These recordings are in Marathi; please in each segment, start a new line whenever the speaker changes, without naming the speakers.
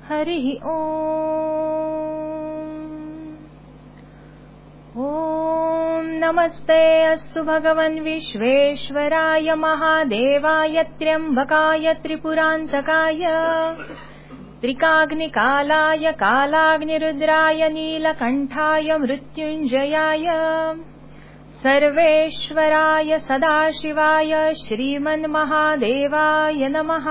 हरिः ॐ नमस्ते अस्तु भगवन् विश्वेश्वराय महादेवाय त्र्यम्बकाय त्रिपुरान्तकाय त्रिकाग्निकालाय कालाग्निरुद्राय नीलकण्ठाय मृत्युञ्जयाय सर्वेश्वराय सदाशिवाय श्रीमन्महादेवाय नमः।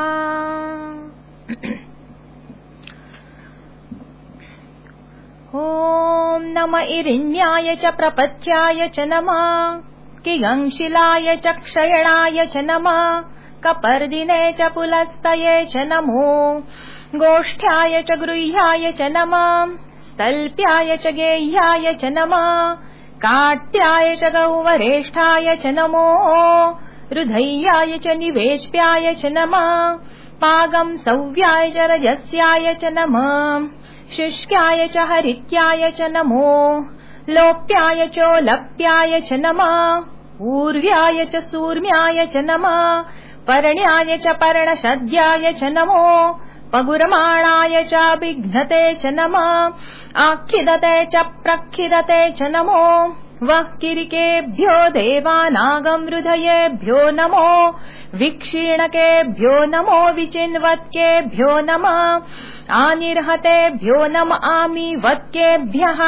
ॐ नम इरिण्याय च प्रपत्याय च नमः, किगंशिलाय च क्षयणाय च नमः, कपर्दिने च पुलस्तये च नमो, गोष्ठ्याय च गृह्याय च नमः, स्तल्प्याय च गेह्याय च नमः, काट्याय च गौवरेष्ठाय च नमो, हृदय्याय च निवेश्याय च नमः, पागं सव्याय च रजस्याय च नमः, शुष्क्याय च हरित्याय च नमो, लोप्याय चोलप्याय च नमः, ऊर्व्याय च सूर्म्याय च नमः, पर्ण्याय च पर्णशद्याय च नमो, पगुरमाणाय च विघ्नते च नमः, आख्यदते च प्रख्यदते च नमो, वह्किरिकेभ्यो देवानागमृधयेभ्यो नमो, विक्षीणकेभ्यो नमो, विचिन्वत्केभ्यो नमः, आनिर्हतेभ्यो नम आमीवत्केभ्यः।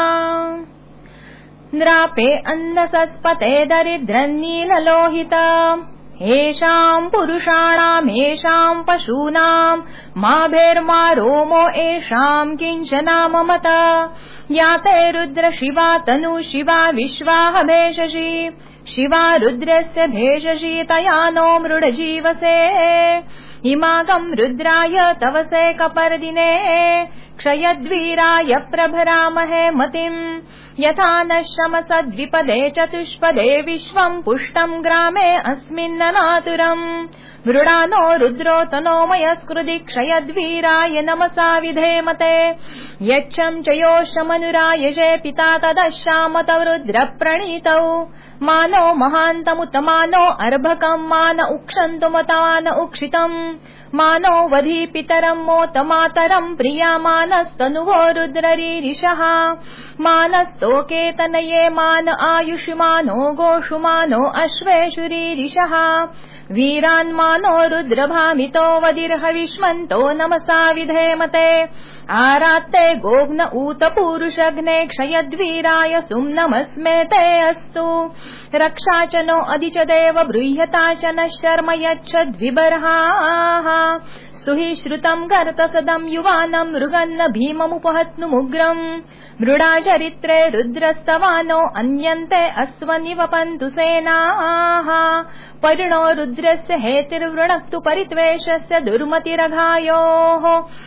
नृपे अन्नसत्पते दरिद्रन्नीललोहित, येषाम् पुरुषाणाम् येषाम् पशूनाम् माभेर्मा रोमो येषाम् किञ्चना ममत, याते रुद्र शिवा तनु शिवा विश्वाह भेषसि, शिवा रुद्रस्य भेषसि तया नो मृडजीवसे, इमागम् रुद्राय तवसे कपर्दिने, क्षयद्वीराय प्रभरामहे मतिम्, यथा न शमसद्विपदे चतुष्पदे विश्वम् पुष्टम् ग्रामे अस्मिन्ननातुरम्, मृडानो रुद्रो तनोमयस्कृधि क्षयद्वीराय नमसा विधेमते, यच्छम् च योषमनुरायजे पिता तदश्यामत रुद्रप्रणीतौ, मानो महान्तमुतमानो अर्भकम् मान उक्षन्तुमतान उक्षितम्, मानो वधी पितरम् मोत मातरम् प्रिया मानस्तनुवो रुद्ररीरिषः, मानस्तोके तनये मान आयुष्मानो गोषुमानो अश्वेषुरीरिषः, वीरान्मानो रुद्रभामितो वदिर्हविष्मन्तो नमसा विधेमते, आरात्ते गोग्न ऊत पूरुषग्ने क्षयद्वीराय सुम्नमस्मेते अस्तु, रक्षा च नो अधि च देव बृह्यता च नः शर्म यच्छद्विबर्हाः, स्तुहि श्रुतम् गर्तसदम् युवानम् मृगन्न भीममुपहत्नुमुग्रम्, मृडा चरित्रे रुद्रस्तवानो अन्यन्ते अस्वनिवपन्तु सेनाः, परिणो रुद्रस्य हेतिर्वृणक्तु परित्वेषस्य दुर्मतिरघायोः,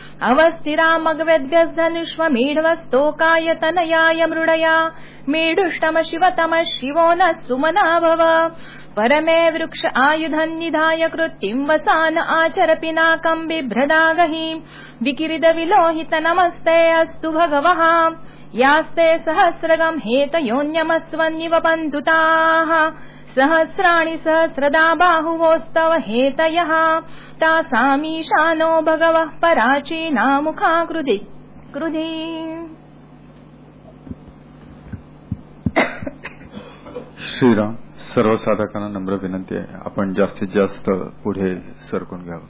अवस्थिरामग्व्यद्भ्यस्तनुष्वमीढ्वस्तोकाय तनयाय मृडया, मीढुष्टम शिवतम शिवो नः सुमना भव, परमे वृक्ष आयुधन्निधाय कृत्तिम् वसान आचर पिनाकम् बिभ्रदागहि, विकिरिद विलोहित नमस्ते अस्तु भगवः, यास्ते सहस्रगम् हेतयोऽन्यमस्वन्निव पन्तुताः, सहस्राणि सहस्रदा बाहुवोस्तव हेतयः, तासामीशानो भगवः पराचीनामुखाकृति कृधि।
श्रीराम. सर्व साधकांना नम्र विनंती आहे, आपण जास्तीत जास्त पुढे सरकून घ्यावं.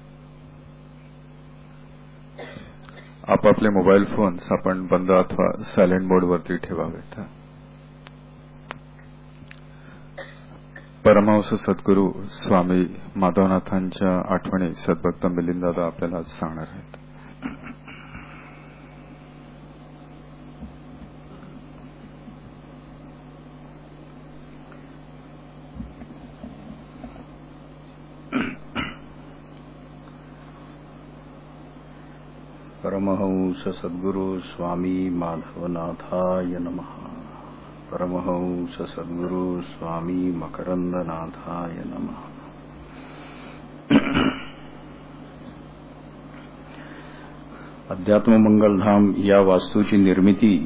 आपापले मोबाईल फोन्स आपण बंद अथवा सायलेंट मोड वरती ठेवावेत. परमहंस सद्गुरू स्वामी माधवनाथांच्या आठवणी सद्भक्त मिलिंददादा आपल्याला आज सांगणार आहेत.
परमहंस सद्गुरू स्वामी माधवनाथाय नमः. परमहंस सद्गुरू स्वामी मकरंदनाथाय नमः. अध्यात्म मंगलधाम या वास्तूची निर्मिती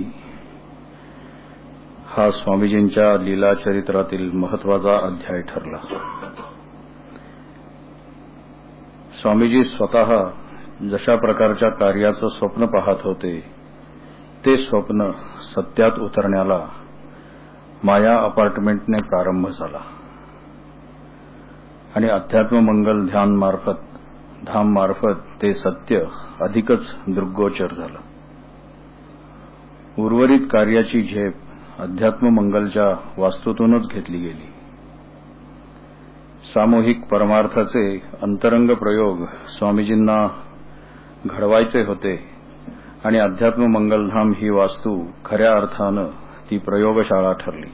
हा स्वामीजींच्या लीला चरित्रातील महत्वाचा अध्याय ठरला. स्वामीजी स्वतः जशा प्रकारच्या कार्याचं स्वप्न पाहत होते ते स्वप्न सत्यात उतरण्याला माया अपार्टमेंटने प्रारंभ झाला आणि अध्यात्म मंगल धाम मार्फत ते सत्य अधिकच दृग्गोचर झालं. उर्वरित कार्याची झेप अध्यात्म मंगलच्या वास्तूतूनच घेतली गेली. सामूहिक परमार्थाचे अंतरंग प्रयोग स्वामीजींना घडवायचे होते आणि अध्यात्म मंगलधाम ही वास्तू खऱ्या अर्थानं ती प्रयोगशाळा ठरली.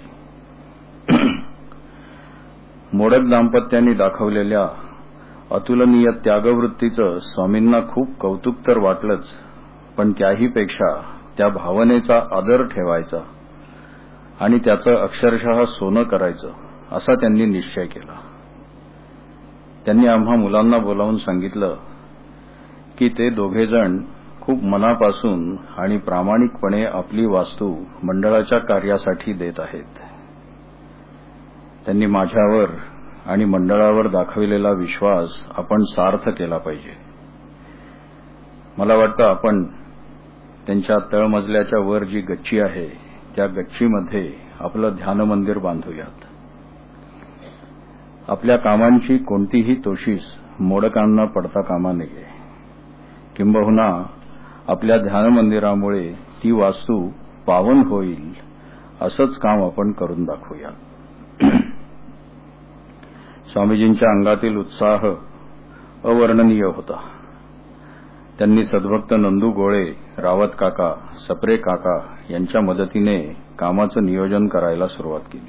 मोडक दाम्पत्यांनी दाखवलेल्या अतुलनीय त्यागवृत्तीचं स्वामींना खूप कौतुक तर वाटलंच, पण त्याहीपेक्षा त्या भावनेचा आदर ठेवायचा आणि त्याचं अक्षरशः सोनं करायचं असा त्यांनी निश्चय केला. त्यांनी आम्हा मुलांना बोलावून सांगितलं की ते दोघेजण खूप मनापासून आणि प्रामाणिकपणे आपली वास्तू मंडळाच्या कार्यासाठी देत आहेत. त्यांनी माझ्यावर आणि मंडळावर दाखविलेला विश्वास आपण सार्थ केला पाहिजे. मला वाटतं आपण त्यांच्या तळमजल्याच्या वर जी गच्ची आहे त्या गच्चीमध्ये आपलं ध्यान मंदिर बांधूयात. आपल्या कामांची कोणतीही तोशीस मोडकांना पडता कामा नये. किंबहुना आपल्या ध्यान मंदिरामुळे ती वास्तू पावन होईल असंच काम आपण करून दाखवूया. स्वामीजींच्या अंगातील उत्साह अवर्णनीय होता. त्यांनी सद्भक्त नंदू गोळे, रावत काका, सप्रे काका यांच्या मदतीने कामाचं नियोजन करायला सुरुवात केली.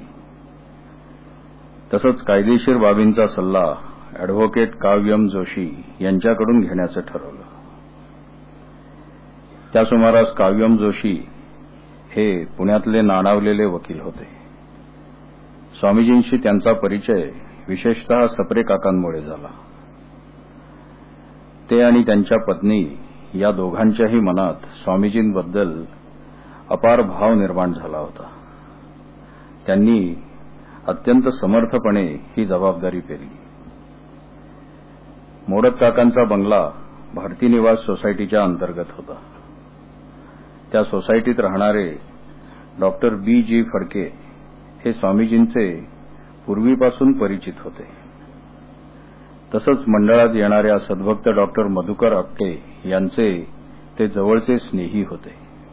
तसंच कायदेशीर बाबींचा सल्ला अॅडव्होकेट काव्यम जोशी यांच्याकडून घेण्याचं ठरवलं. त्या सुमारास काव्यम जोशी हे पुण्यातले नाणावलेले वकील होते. स्वामीजींशी त्यांचा परिचय विशेषतः सप्रे काकांमुळे झाला. ते आणि त्यांच्या पत्नी या दोघांच्याही मनात स्वामीजींबद्दल अपार भाव निर्माण झाला होता. त्यांनी अत्यंत समर्थपणे ही जबाबदारी पेलली. मोडक काकांचा बंगला भारती निवास सोसायटीच्या अंतर्गत होता. त्या सोसायटीत राहणारे डॉक्टर बी जी फडके हे स्वामीजींचे पूर्वीपासून परिचित होते. तसंच मंडळात येणाऱ्या सद्भक्त डॉक्टर मधुकर आपटे यांचे ते जवळचे स्नेही होते.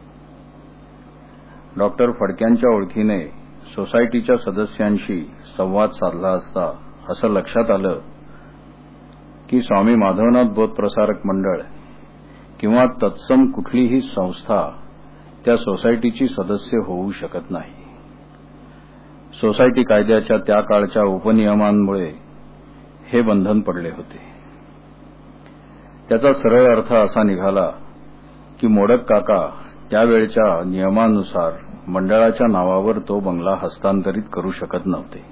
डॉक्टर फडक्यांच्या ओळखीने सोसायटीच्या सदस्यांशी संवाद साधला असता असं लक्षात आलं की स्वामी माधवनाथ बोध प्रसारक मंडळ किंवा तत्सम कुठलीही संस्था त्या सोसायटीची सदस्य होऊ शकत नाही. सोसायटी कायद्याच्या त्या काळच्या उपनियमांमुळे हे बंधन पडले होते. त्याचा सरळ अर्थ असा निघाला की मोडक काका त्यावेळच्या नियमानुसार मंडळाच्या नावावर तो बंगला हस्तांतरित करू शकत नव्हते.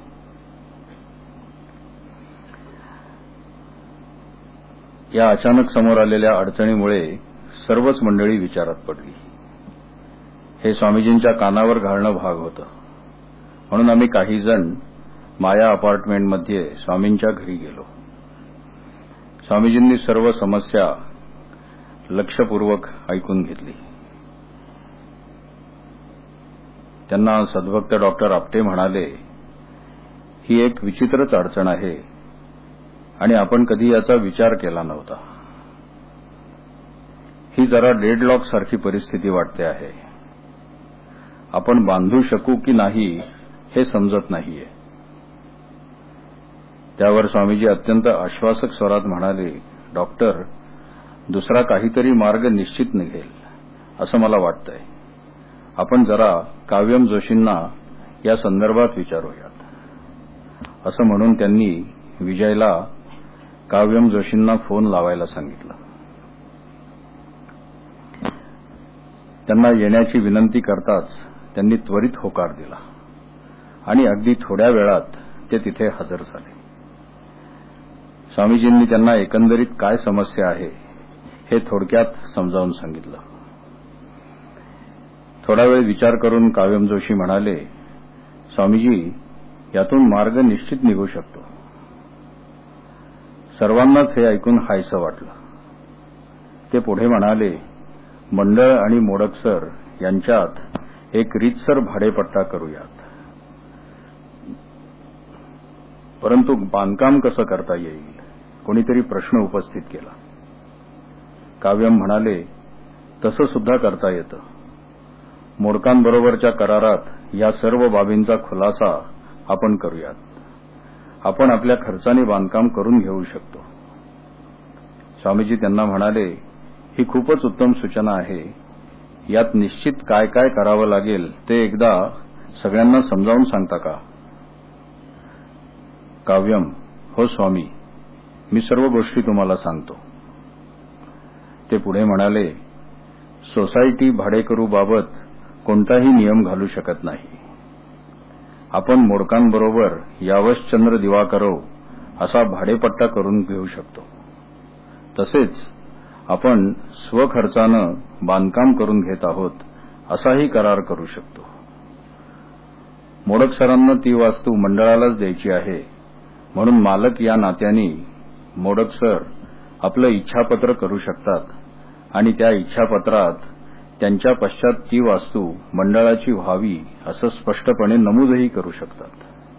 या अचानक समोर आलेल्या अडचणीमुळे सर्वच मंडळी विचारात पडली. हे स्वामीजींच्या कानावर घालणं भाग होतं. म्हणून आम्ही काही जण माया अपार्टमेंटमध्ये स्वामींच्या घरी गेलो. स्वामीजींनी सर्व समस्या लक्षपूर्वक ऐकून घेतली. त्यांना सद्भक्त डॉक्टर आपटे म्हणाले, ही एक विचित्रच अडचण आहे आणि आपण कधी याचा विचार केला नव्हता. ही जरा डेडलॉक सारखी परिस्थिती वाटते आहे. आपण बांधू शकू की नाही हे समजत नाहीये. त्यावर स्वामीजी अत्यंत आश्वासक स्वरात म्हणाले, डॉक्टर, दुसरा काहीतरी मार्ग निश्चित निघेल असं मला वाटतंय. आपण जरा काव्यम जोशींना या संदर्भात विचारूयात. असं म्हणून त्यांनी विजयला काव्यम जोशींना फोन लावायला सांगितलं. त्यांना येण्याची विनंती करताच त्यांनी त्वरित होकार दिला आणि अगदी थोड्या वेळात ते तिथे हजर झाले. स्वामीजींनी त्यांना एकंदरीत काय समस्या आहे हे थोडक्यात समजावून सांगितलं. थोडा वेळ विचार करून काव्यम जोशी म्हणाले, स्वामीजी, यातून मार्ग निश्चित निघू शकतो. सर्वांनाच हे ऐकून हायसं वाटलं. ते पुढे म्हणाले, मंडळ आणि मोडकसर यांच्यात एक रीतसर भाडेपट्टा करूयात. परंतु बांधकाम कसं करता येईल, कोणीतरी प्रश्न उपस्थित केला. काव्यम म्हणाले, तसं सुद्धा करता येतं. मोडकांबरोबरच्या करारात या सर्व बाबींचा खुलासा आपण करूयात. आपण आपल्या खर्चाने बांधकाम करून घेऊ शकतो. स्वामीजी त्यांना म्हणाले, ही खूपच उत्तम सूचना आहे. यात निश्चित काय काय करावं लागेल ते एकदा सगळ्यांना समजावून सांगता का? काव्यम, हो स्वामी, मी सर्व गोष्टी तुम्हाला सांगतो. ते पुढे म्हणाले, सोसायटी भाडेकरूबाबत कोणताही नियम घालू शकत नाही. आपण मोडकांबरोबर यावश्चंद्र दिवाकरव असा भाडेपट्टा करून घेऊ शकतो. तसेच आपण स्वखर्चानं बांधकाम करून घेत आहोत असाही करार करू शकतो. मोडकसरांना ती वास्तू मंडळालाच द्यायची आहे, म्हणून मालक या नात्याने मोडकसर आपलं इच्छापत्र करू शकतात आणि त्या इच्छापत्रात त्यांच्या पश्चात ती वास्तू मंडळाची व्हावी असं स्पष्टपणे नमूदही करू शकतात.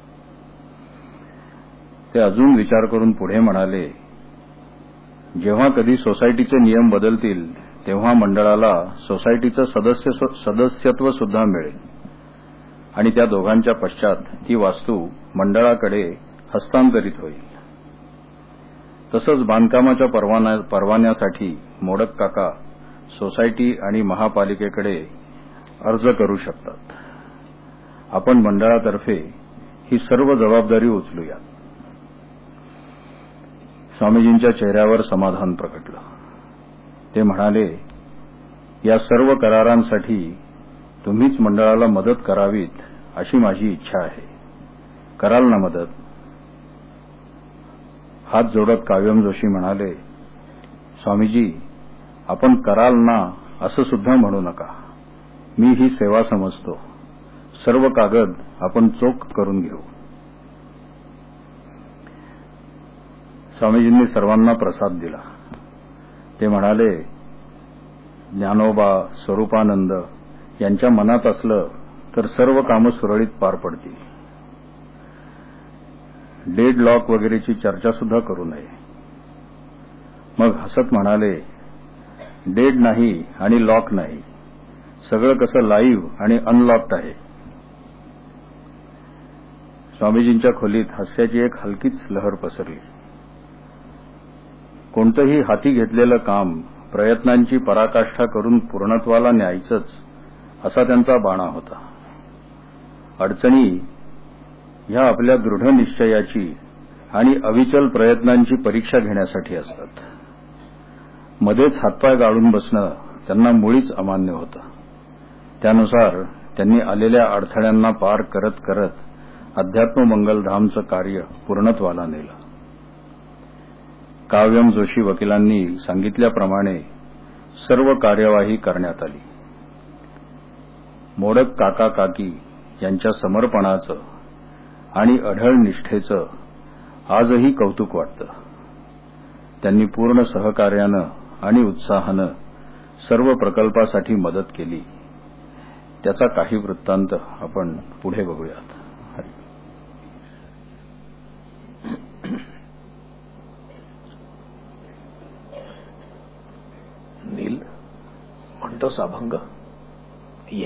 ते अजून विचार करून पुढे म्हणाले, जेव्हा कधी सोसायटीचे नियम बदलतील तेव्हा मंडळाला सोसायटीचं सदस्यत्व सुद्धा मिळेल आणि त्या दोघांच्या पश्चात ती वास्तू मंडळाकडे हस्तांतरित होईल. तसंच बांधकामाच्या परवान्यासाठी मोडक काका सोसायटी आणि महापालिकेकडे अर्ज करू शकतात. आपण मंडळातर्फे ही सर्व जबाबदारी उचलूया. स्वामीजींच्या चेहऱ्यावर समाधान प्रगटलं. ते म्हणाले, या सर्व करारांसाठी तुम्हीच मंडळाला मदत करावीत अशी माझी इच्छा आहे. कराल ना मदत? हात जोडत काव्यम जोशी म्हणाले, स्वामीजी, आपण कराल ना असं सुद्धा म्हणू नका. मी ही सेवा समजतो. सर्व कागद आपण चोख करून घेऊ. स्वामीजींनी सर्वांना प्रसाद दिला. ते म्हणाले, ज्ञानोबा, स्वरूपानंद यांच्या मनात असलं तर सर्व कामं सुरळीत पार पडतील. डेड लॉक वगैरेची चर्चा सुद्धा करू नये. मग हसत म्हणाले, डेड नाही आणि लॉक नाही, सगळं कसं लाईव्ह आणि अनलॉक्ड आहे. स्वामीजींच्या खोलीत हास्याची एक हलकीच लहर पसरली. कोणतंही हाती घेतलेलं काम प्रयत्नांची पराकाष्ठा करून पूर्णत्वाला न्यायचंच असा त्यांचा बाणा होता. अडचणी ह्या आपल्या दृढ निश्चयाची आणि अविचल प्रयत्नांची परीक्षा घेण्यासाठी असतात. मध्येच हातपाय गाळून बसणं त्यांना मुळीच अमान्य होतं. त्यानुसार त्यांनी आलेल्या अडथळ्यांना पार करत करत अध्यात्म मंगलधामचं कार्य पूर्णत्वाला नेलं. काव्यम जोशी वकिलांनी सांगितल्याप्रमाणे सर्व कार्यवाही करण्यात आली. मोडक काका काकी यांच्या समर्पणाचं आणि अढळ निष्ठेचं आजही कौतुक वाटतं. त्यांनी पूर्ण सहकार्यानं आणि उत्साहानं सर्व प्रकल्पासाठी मदत केली. त्याचा काही वृत्तांत आपण पुढे बघूयात.
नील, म्हणतोस अभंग? ये.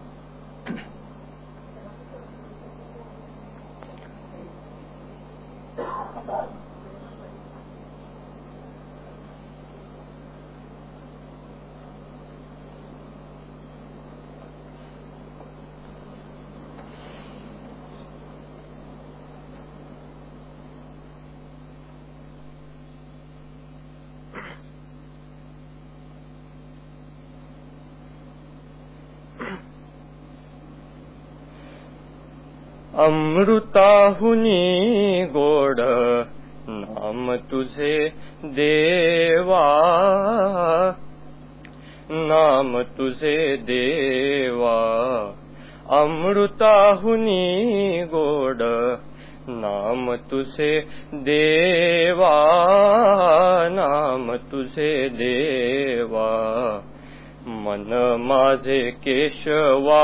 अमृताहुनी गोड नाम तुझे देवा, नाम तुझे देवा. अमृताहुनी गोड नाम तुझे देवा, नाम तुझे देवा, मन माझे केशवा,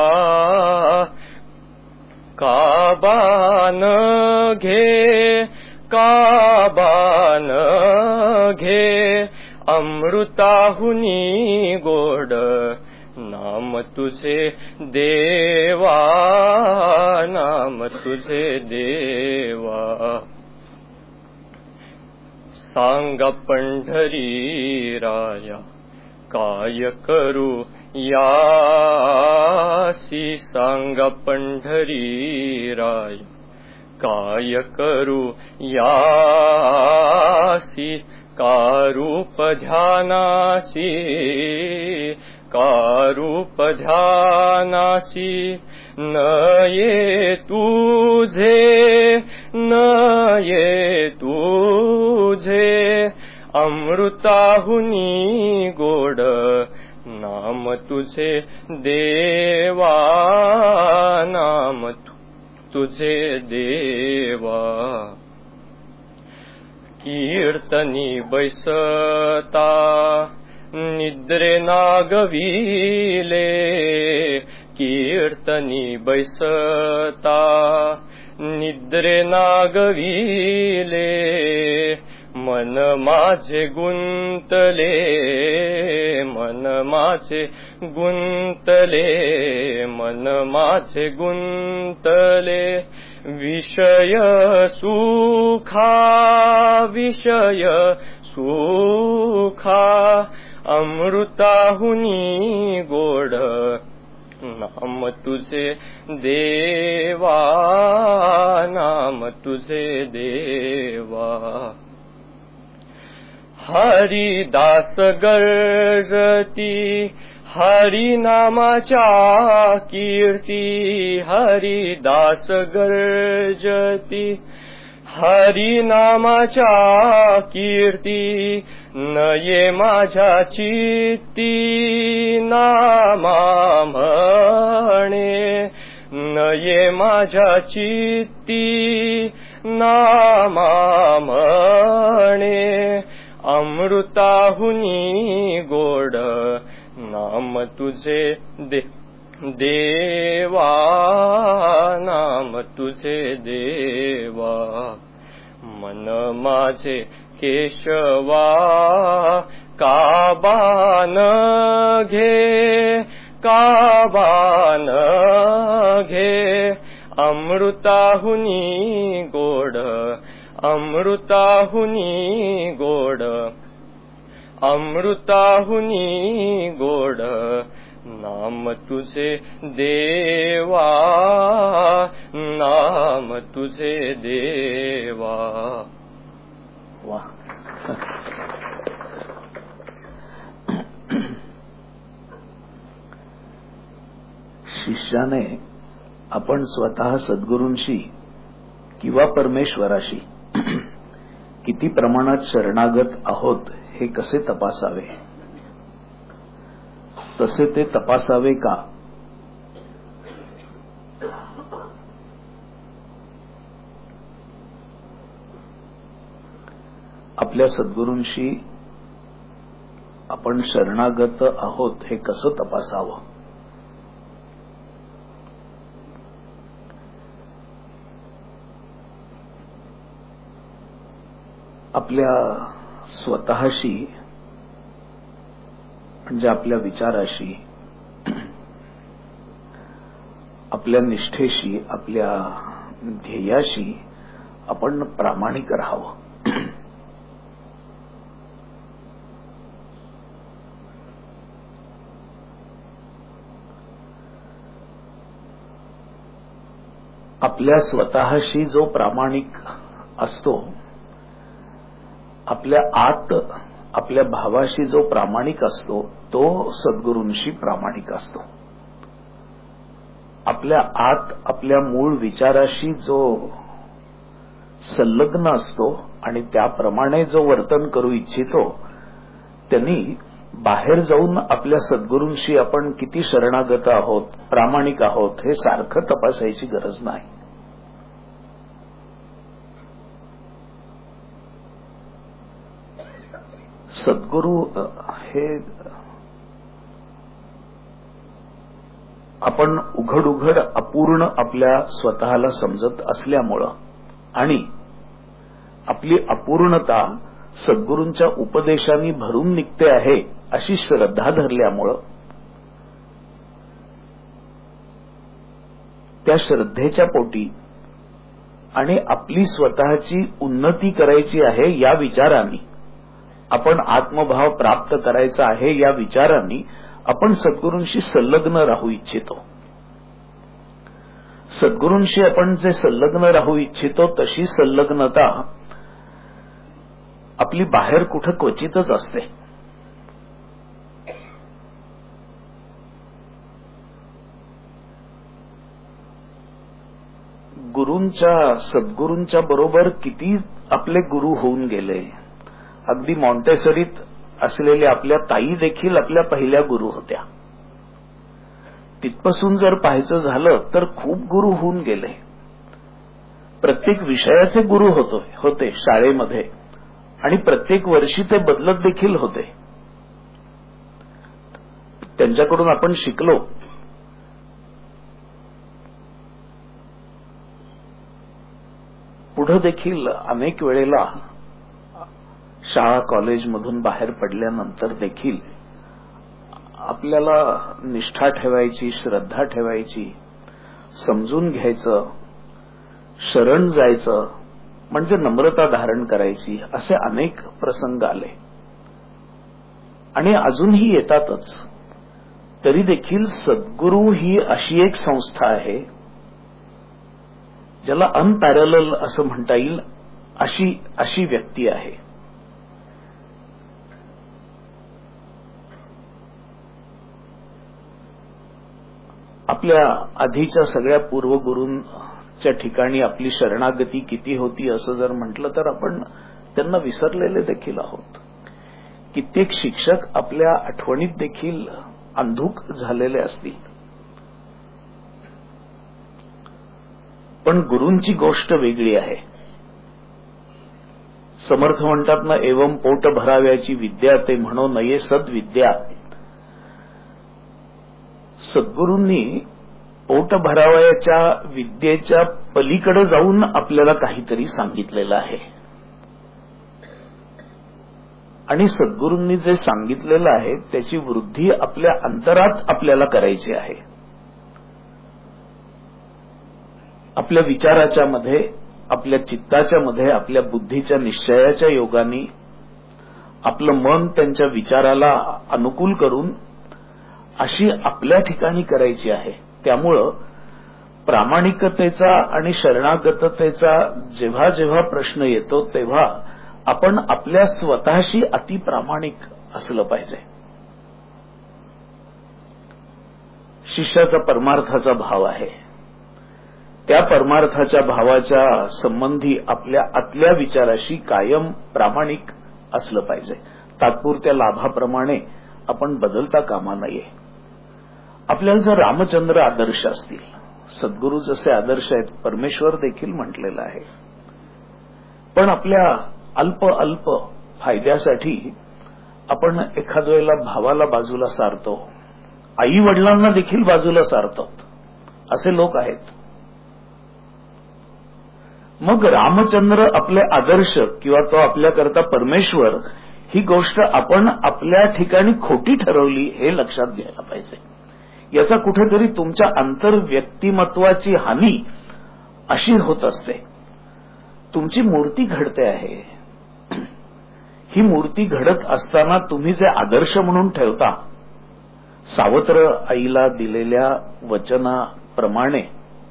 काबान घे, काबान घे, अमृताहुनी गोड, नाम तुझे देवा, नाम तुझे देवा. सांग पंढरी राया काय करू यासी, सांग पंढरी राया काय करू यासी, का रूप ध्यानासी, का रूप ध्यानासी, न ये तुझे, न ये तुझे, अमृताहुनी गोड, नाम तुझे देवा, नाम तुझे देवा. कीर्तनी बैसता निद्रे नागविले, कीर्तनी बैसता निद्रे नागविले, मन माझे गुंतले, मन माझे गुंतले, मन माझे गुंतले, विषय सुखा, विषय सुखा, अमृताहुनी गोड, नाम तुझे देवा, नाम तुझे देवा. हरिदास गर्जती हरिनामाच्या कीर्ती, हरिदास गर्जती हरिनामाच्या कीर्ती, नये माझ्या चित्ती नामा म्हणे, नये माझ्या चित्ती नामा म्हणे, अमृताहुनी गोड, नाम तुझे देवा, नाम तुझे देवा. मन माझे केशवा, काबान घे, काबान घे, अमृताहुनी गोड, अमृताहुनी गोड, अमृताहुनी गोड, नाम तुझे देवा, नाम तुझे देवा.
वाह. शिष्याने आपण स्वतः सद्गुरूंशी किंवा परमेश्वराशी किती प्रमाणात शरणागत आहोत हे कसे तपासावे, तसे ते तपासावे का? आपल्या सद्गुरूंशी आपण शरणागत आहोत हे कसं तपासावं? आपल्या स्वतःशी म्हणजे आपल्या विचाराशी, आपल्या निष्ठेशी, आपल्या ध्येयाशी आपण प्रामाणिक राहावं. आपल्या स्वतःशी जो प्रामाणिक असतो, आपल्या आत आपल्या भावाशी जो प्रामाणिक असतो तो सद्गुरूंशी प्रामाणिक असतो. आपल्या आत आपल्या मूळ विचाराशी जो संलग्न असतो आणि त्याप्रमाणे जो वर्तन करू इच्छितो, त्यांनी बाहेर जाऊन आपल्या सद्गुरूंशी आपण किती शरणागत आहोत, प्रामाणिक आहोत हे सारखं तपासायची गरज नाही. सद्गुरू हे आपण उघड उघड अपूर्ण आपल्या स्वतःला समजत असल्यामुळं आणि आपली अपूर्णता सद्गुरूंच्या उपदेशांनी भरून निघते आहे अशी श्रद्धा धरल्यामुळं त्या श्रद्धेच्या पोटी आणि आपली स्वतःची उन्नती करायची आहे या विचाराने, आपण आत्मभाव प्राप्त करायचा आहे या विचाराने आपण सद्गुरूंशी संलग्न राहू इच्छितो. सद्गुरूंशी आपण जे संलग्न राहू इच्छितो तशी संलग्नता आपली बाहेर कुठं क्वचितच असते. सद्गुरूंच्या बरोबर किती आपले गुरु होऊन गेले. अगदी मॉन्टेसरीत असलेल्या आपल्या ताई देखील आपल्या पहिल्या गुरु होत्या. तिथपासून जर पाहायचं झालं तर खूप गुरु होऊन गेले. प्रत्येक विषयाचे गुरु होते शाळेमध्ये आणि प्रत्येक वर्षी ते बदलत देखील होते. त्यांच्याकडून आपण शिकलो. पुढे देखील अनेक वेळेला शाळा कॉलेजमधून बाहेर पडल्यानंतर देखील आपल्याला निष्ठा ठेवायची, श्रद्धा ठेवायची, समजून घ्यायचं, शरण जायचं म्हणजे नम्रता धारण करायची, असे अनेक प्रसंग आले आणि अजूनही येतातच. तरी देखील सद्गुरू ही अशी एक संस्था आहे ज्याला अनपॅरलल असं म्हणता येईल, अशी व्यक्ती आहे. आपल्या आधीच्या सगळ्या पूर्वगुरूंच्या ठिकाणी आपली शरणागती किती होती असं जर म्हटलं तर आपण त्यांना विसरलेले देखील आहोत. कित्येक शिक्षक आपल्या आठवणीत देखील अंधुक झालेले असतील. पण गुरूंची गोष्ट वेगळी आहे. समर्थ म्हणतात ना, एवं पोट भराव्याची विद्या ते म्हणो नये सद्विद्या. सद्गुरूंनी पोट भरावयाच्या विद्येच्या पलीकडे जाऊन आपल्याला काहीतरी सांगितलेलं आहे आणि सद्गुरूंनी जे सांगितलेलं आहे त्याची वृद्धी आपल्या अंतरात आपल्याला करायची आहे. आपल्या विचाराच्या मध्ये, आपल्या चित्ताच्या मध्ये, आपल्या बुद्धीच्या निश्चयाच्या योगाने आपलं मन त्यांच्या विचाराला अनुकूल करून अशी आपल्या ठिकाणी करायची आहे. त्यामुळं प्रामाणिकतेचा आणि शरणागततेचा जेव्हा जेव्हा प्रश्न येतो तेव्हा आपण आपल्या स्वतःशी अतिप्रामाणिक असलं पाहिजे. शिष्याचा परमार्थाचा भाव आहे. त्या परमार्थाच्या भावाच्या संबंधी आपल्या आतल्या विचाराशी कायम प्रामाणिक असलं पाहिजे. तात्पुरत्या लाभाप्रमाणे आपण बदलता कामा नये. आपल्याला जर रामचंद्र आदर्श असतील, सद्गुरू जसे आदर्श आहेत, परमेश्वर देखील म्हटलेलं आहे, पण आपल्या अल्प अल्प फायद्यासाठी आपण एखाद वेळेला भावाला बाजूला सारतो, आई वडिलांना देखील बाजूला सारतो, असे लोक आहेत. मग रामचंद्र आपले आदर्श किंवा तो आपल्याकरता परमेश्वर ही गोष्ट आपण आपल्या ठिकाणी खोटी ठरवली हे लक्षात घ्यायला पाहिजे. याचा कुठेतरी तुमच्या आंतरव्यक्तिमत्वाची हानी अशी होत असते. तुमची मूर्ती घडते आहे. ही मूर्ती घडत असताना तुम्ही जे आदर्श म्हणून ठेवता, सावत्र आईला दिलेल्या वचनाप्रमाणे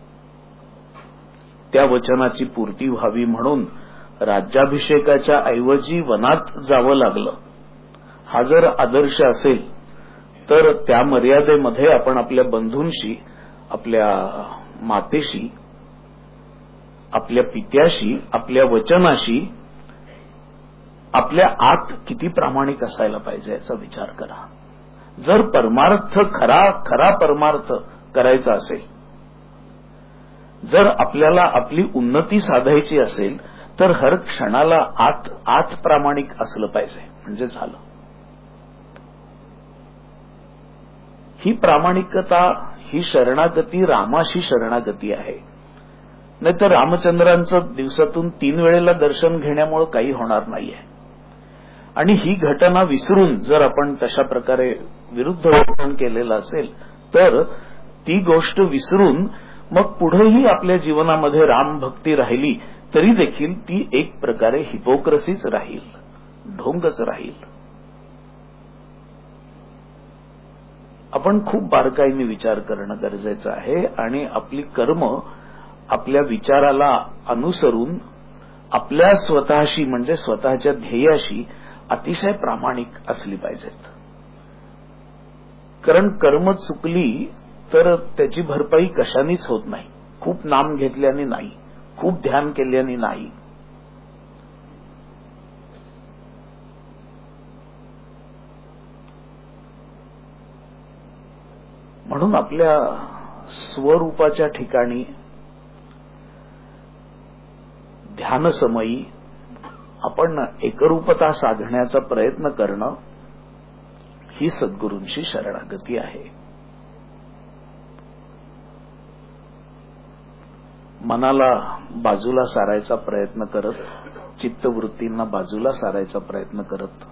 त्या वचनाची पूर्ती व्हावी म्हणून राज्याभिषेकाच्या ऐवजी वनात जावं लागलं, हा जर आदर्श असेल तर त्या मर्यादेमध्ये आपण आपल्या बंधूंशी, आपल्या मातेशी, आपल्या पित्याशी, आपल्या वचनाशी, आपल्या आत किती प्रामाणिक असायला पाहिजे याचा विचार करा. जर परमार्थ खरा परमार्थ करायचा असेल, जर आपल्याला आपली उन्नती साधायची असेल तर हर क्षणाला आत प्रामाणिक असलं पाहिजे. म्हणजे झालं. ही प्रामाणिकता, ही शरणागती रामाशी शरणागती आहे. नाहीतर रामचंद्रांचं दिवसातून 3 वेळेला दर्शन घेण्यामुळे काही होणार नाहीये. आणि ही घटना विसरून जर आपण तशा प्रकारे विरुद्ध वर्तन केलेलं असेल तर ती गोष्ट विसरून मग पुढेही आपल्या जीवनामध्ये रामभक्ती राहिली तरी देखील ती एक प्रकारे हिपोक्रसीच राहील, ढोंगच राहील. आपण खूप बारकाईने विचार करणं गरजेचं आहे आणि आपली कर्म आपल्या विचाराला अनुसरून आपल्या स्वतःशी म्हणजे स्वतःच्या ध्येयाशी अतिशय प्रामाणिक असली पाहिजेत. कारण कर्म चुकली तर त्याची भरपाई कशानेच होत नाही. खूप नाम घेतल्याने नाही, खूप ध्यान केल्याने नाही. म्हणून आपल्या स्वरूपाच्या ठिकाणी ध्यानसमयी आपण एकरूपता साधण्याचा प्रयत्न करणं ही सद्गुरूंची शरणागती आहे. मनाला बाजूला सारायचा प्रयत्न करत, चित्तवृत्तींना बाजूला सारायचा प्रयत्न करत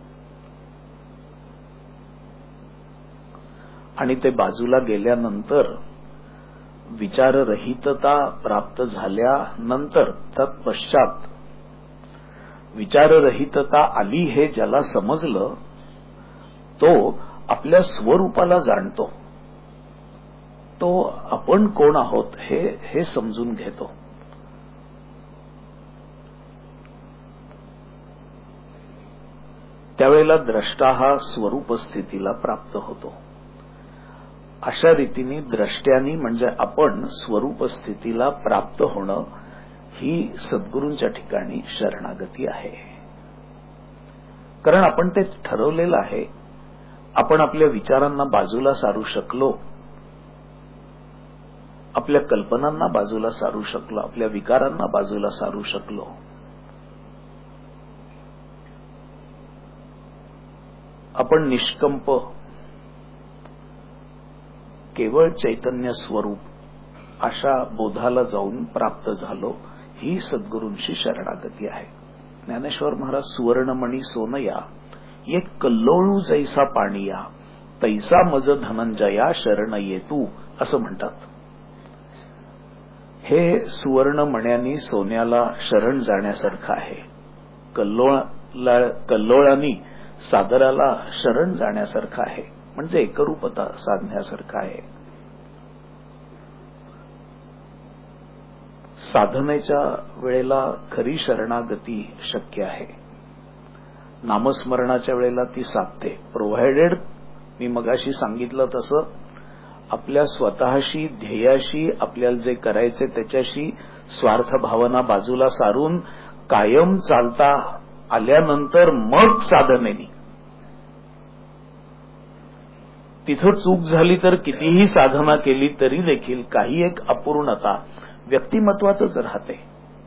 आणि ते बाजूला गेल्यानंतर विचाररहितता प्राप्त झाल्यानंतर तत्पश्चात विचाररहितता आली हे ज्याला समजलं तो आपल्या स्वरूपाला जाणतो. तो आपण कोण आहोत हे समजून घेतो. त्यावेळेला द्रष्टा हा स्वरूप स्थितीला प्राप्त होतो. अशा रीतीने द्रष्ट्यानी म्हणजे आपण स्वरूप स्थितीला प्राप्त होणं ही सद्गुरूंच्या ठिकाणी शरणागती आहे. कारण आपण ते ठरवलेलं आहे. आपण आपल्या विचारांना बाजूला सारू शकलो, आपल्या कल्पनांना बाजूला सारू शकलो, आपल्या विकारांना बाजूला सारू शकलो. आपण निष्कंप केवळ चैतन्य स्वरूप अशा बोधाला जाऊन प्राप्त झालो ही सद्गुरूंची शरणागती आहे. ज्ञानेश्वर महाराज सुवर्णमणी सोनया ये कल्लोळू जैसा पाणिया तैसा मज धनंजया शरण येतू असं म्हणतात. हे सुवर्णमण्यांनी सोन्याला शरण जाण्यासारखं आहे. कल्लोळांनी सागराला शरण जाण्यासारखं आहे. म्हणजे एकरूपता साधण्यासारखं आहे. साधनेच्या वेळेला खरी शरणागती शक्य आहे. नामस्मरणाच्या वेळेला ती साधते. प्रोव्हायडेड मी मगाशी सांगितलं तसं आपल्या स्वतःशी ध्येयाशी आपल्याला जे करायचे त्याच्याशी स्वार्थ भावना बाजूला सारून कायम चालता आल्यानंतर मग साधनेनी तिथं चूक झाली तर कितीही साधना केली तरी देखील काही एक अपूर्णता व्यक्तिमत्वातच राहते.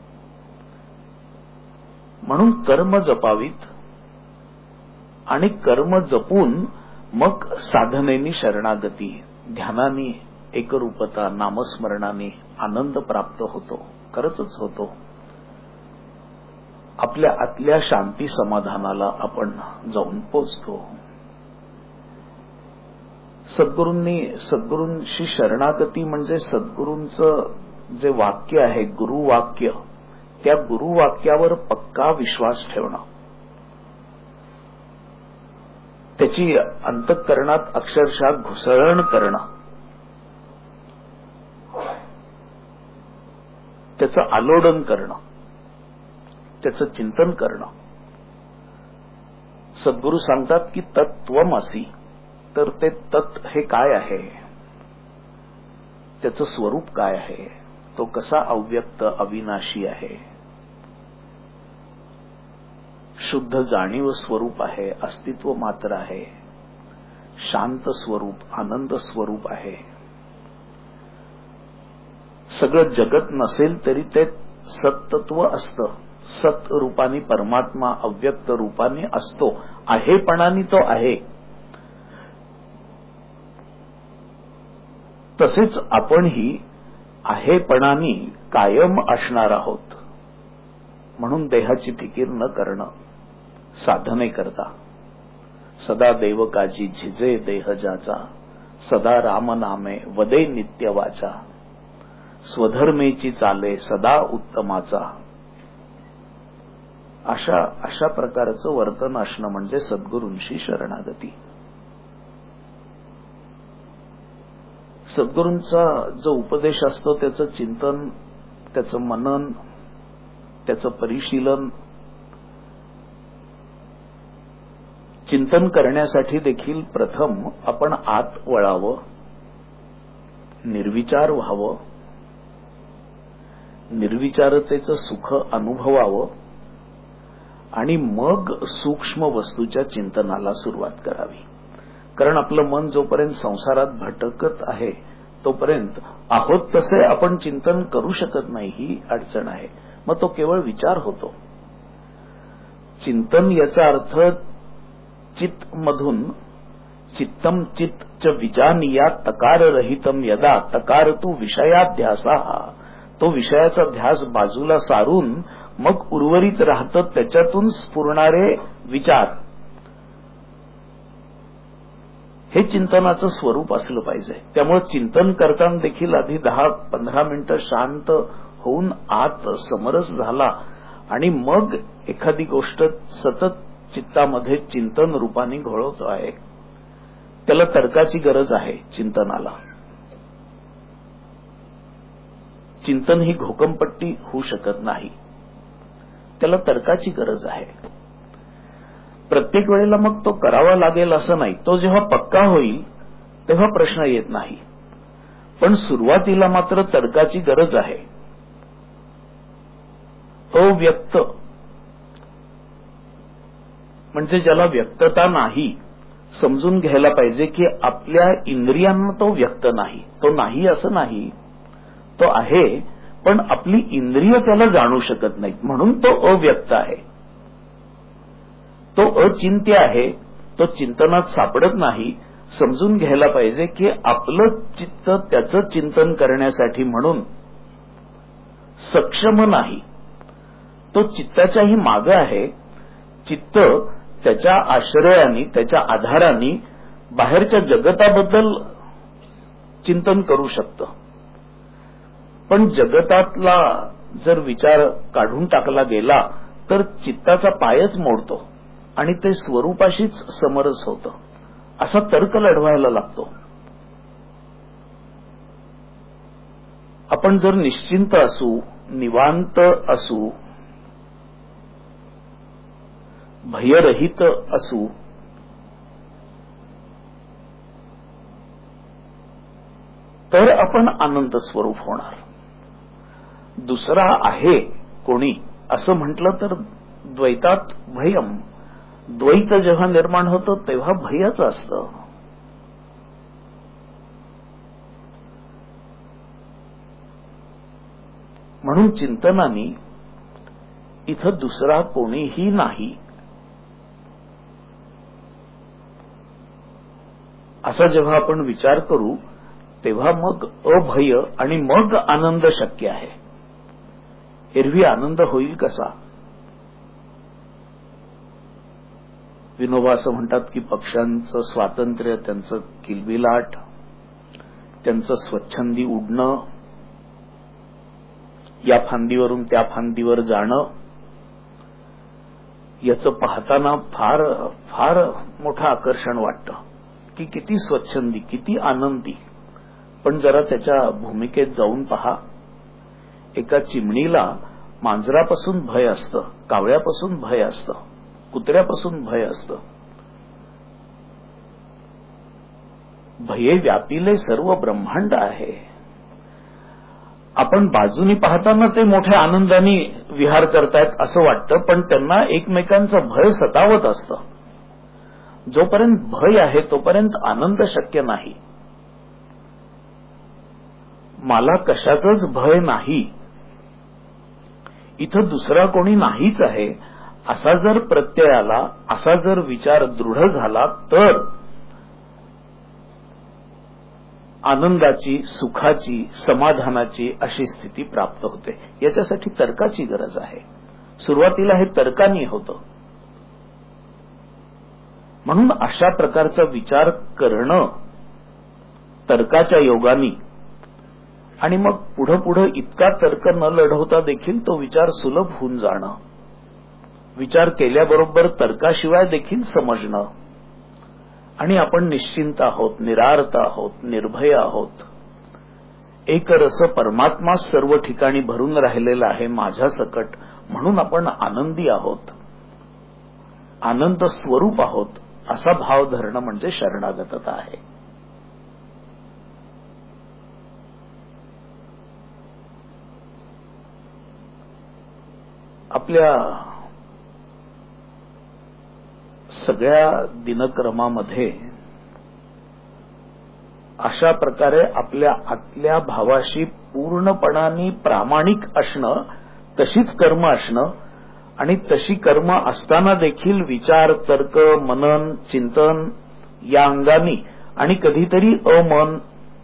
म्हणून कर्म जपावीत आणि कर्म जपून मग साधनेनी शरणागती, ध्यानाने एकरूपता, नामस्मरणाने आनंद प्राप्त होतो. खरंच होतो. आपल्या आतल्या शांती समाधानाला आपण जाऊन पोचतो. सद्गुरूंची शरणागती म्हणजे सद्गुरूंचं जे वाक्य आहे गुरुवाक्य, त्या गुरुवाक्यावर पक्का विश्वास ठेवणं, त्याची अंतःकरणात अक्षरशः घुसळण करणं, त्याचं आलोडन करणं, त्याचं चिंतन करणं. सद्गुरू सांगतात की तत्त्वमसि, तर ते तत् हे काय आहे, त्याचं स्वरूप काय आहे, तो कसा अव्यक्त अविनाशी आहे, शुद्ध जाणीव स्वरूप आहे, अस्तित्व मात्र आहे, शांत स्वरूप, आनंद स्वरूप आहे. सगळं जगत नसेल तरी ते सत्तत्व असतं सत रूपाने परमात्मा अव्यक्त रूपाने असतो, आहेपणाने तो आहे. तसेच आपणही आहेपणाने कायम असणार आहोत. म्हणून देहाची फिकीर न करणं, साधने करता सदा देव काजी झिजे देह जाचा, सदा रामनामे वदे नित्य वाचा, स्वधर्मेची चाले सदा उत्तमाचा. अशा प्रकारचं वर्तन असणं म्हणजे सद्गुरूंशी शरणागती. सद्गुरूंचा जो उपदेश असतो त्याचं चिंतन, त्याचं मनन, त्याचं परिशीलन, चिंतन करण्यासाठी देखील प्रथम आपण आत वळावं, निर्विचार व्हावं, निर्विचारतेचं सुख अनुभवावं आणि मग सूक्ष्म वस्तूच्या चिंतनाला सुरुवात करावी. कारण आपलं मन जोपर्यंत संसारात भटकत आहे तोपर्यंत आहोत तसे आपण चिंतन करू शकत नाही, ही अडचण आहे. मग तो केवळ विचार होतो. चिंतन याचा अर्थ चित्त मधून चित्तम चित्त च विजानीया तकार रहितम यदा तकार तू विषयाध्यासा, तो विषयाचा ध्यास बाजूला सारून मग उर्वरित राहतं त्याच्यातून स्फुरणारे विचार. हे चिंतनाचं स्वरूप असलं पाहिजे. त्यामुळे चिंतन करताना देखील आधी 10-15 मिनिटं शांत होऊन आत समरस झाला आणि मग एखादी गोष्ट सतत चित्तामध्ये चिंतन रूपाने घोळवतो आहे. त्याला तर्काची गरज आहे. चिंतनाला चिंतन ही घोकंपट्टी होऊ शकत नाही, त्याला तर्काची गरज आहे. प्रत्येक वेळेला मग तो करावा लागेल असं नाही. तो जेव्हा पक्का होईल तेव्हा प्रश्न येत नाही, पण सुरुवातीला मात्र तर्काची गरज आहे. अव्यक्त म्हणजे ज्याला व्यक्तता नाही, समजून घ्यायला पाहिजे की आपल्या इंद्रियांना तो व्यक्त नाही. तो नाही असं नाही, तो आहे, पण आपली इंद्रिय त्याला जाणू शकत नाहीत म्हणून तो अव्यक्त आहे. तो अचिंत्य आहे, तो चिंतनात सापडत नाही. समजून घ्यायला पाहिजे की आपलं चित्त त्याचं चिंतन करण्यासाठी म्हणून सक्षम नाही. तो चित्ताच्याही मागे आहे. चित्त त्याच्या आश्रयाने, त्याच्या आधाराने बाहेरच्या जगताबद्दल चिंतन करू शकतं, पण जगतातला जर विचार काढून टाकला गेला तर चित्ताचा पायच मोडतो आणि ते स्वरूपाशीच समरस होतं. असा तर्क लढवायला लागतो. आपण जर निश्चिंत असू, निवांत असू, भयरहित असू, तर आपण आनंद स्वरूप होणार. दुसरा आहे कोणी असं म्हटलं तर द्वैतात भयम, द्वैत जेव्हा निर्माण होतं तेव्हा भयच असतं. म्हणून चिंतनाने इथं दुसरा कोणीही नाही असा जेव्हा आपण विचार करू तेव्हा मग अभय आणि मग आनंद शक्य आहे. एरवी आनंद होईल कसा? विनोबा असं म्हणतात की पक्ष्यांचं स्वातंत्र्य, त्यांचं किलबिलाट, त्यांचं स्वच्छंदी उडणं, या फांदीवरून त्या फांदीवर जाणं, याचं पाहताना फार फार मोठं आकर्षण वाटतं की किती स्वच्छंदी, किती आनंदी. पण जरा त्याच्या भूमिकेत जाऊन पहा. एका चिमणीला मांजरापासून भय असतं, कावळ्यापासून भय असतं, कुत्र्यापासून भय असतं. भये व्यापिले सर्व ब्रह्मांड आहे. आपण बाजूनी पाहताना ते मोठ्या आनंदाने विहार करतायत असं वाटतं, पण त्यांना एकमेकांचं भय सतावत असतं. जोपर्यंत भय आहे तोपर्यंत आनंद शक्य नाही. मला कशाचंच भय नाही इथं दुसरा कोणी नाहीच आहे असा जर प्रत्यय आला, असा जर विचार दृढ झाला तर आनंदाची, सुखाची, समाधानाची अशी स्थिती प्राप्त होते. याच्यासाठी तर्काची गरज आहे. सुरुवातीला हे तर्काने होतं. म्हणून अशा प्रकारचा विचार करणं तर्काच्या योगाने, आणि मग पुढं पुढं इतका तर्क न लढवता देखील तो विचार सुलभ होऊन जाणं, विचार केल्याबरोबर तर्काशिवाय देखील समजणं, आणि आपण निश्चिंत आहोत, निरार्थ आहोत, निर्भय आहोत. एक रस परमात्मा सर्व ठिकाणी भरून राहिलेला आहे माझ्या सकट, म्हणून आपण आनंदी आहोत, आनंद स्वरूप आहोत, असा भाव धरणं म्हणजे शरणागतता आहे. आपल्या सगळ्या दिनक्रमामध्ये अशा प्रकारे आपल्या आतल्या भावाशी पूर्णपणाने प्रामाणिक असणं, तशीच कर्म असणं, आणि तशी कर्म असताना देखील विचार, तर्क, मनन, चिंतन या अंगानी आणि कधीतरी अमन,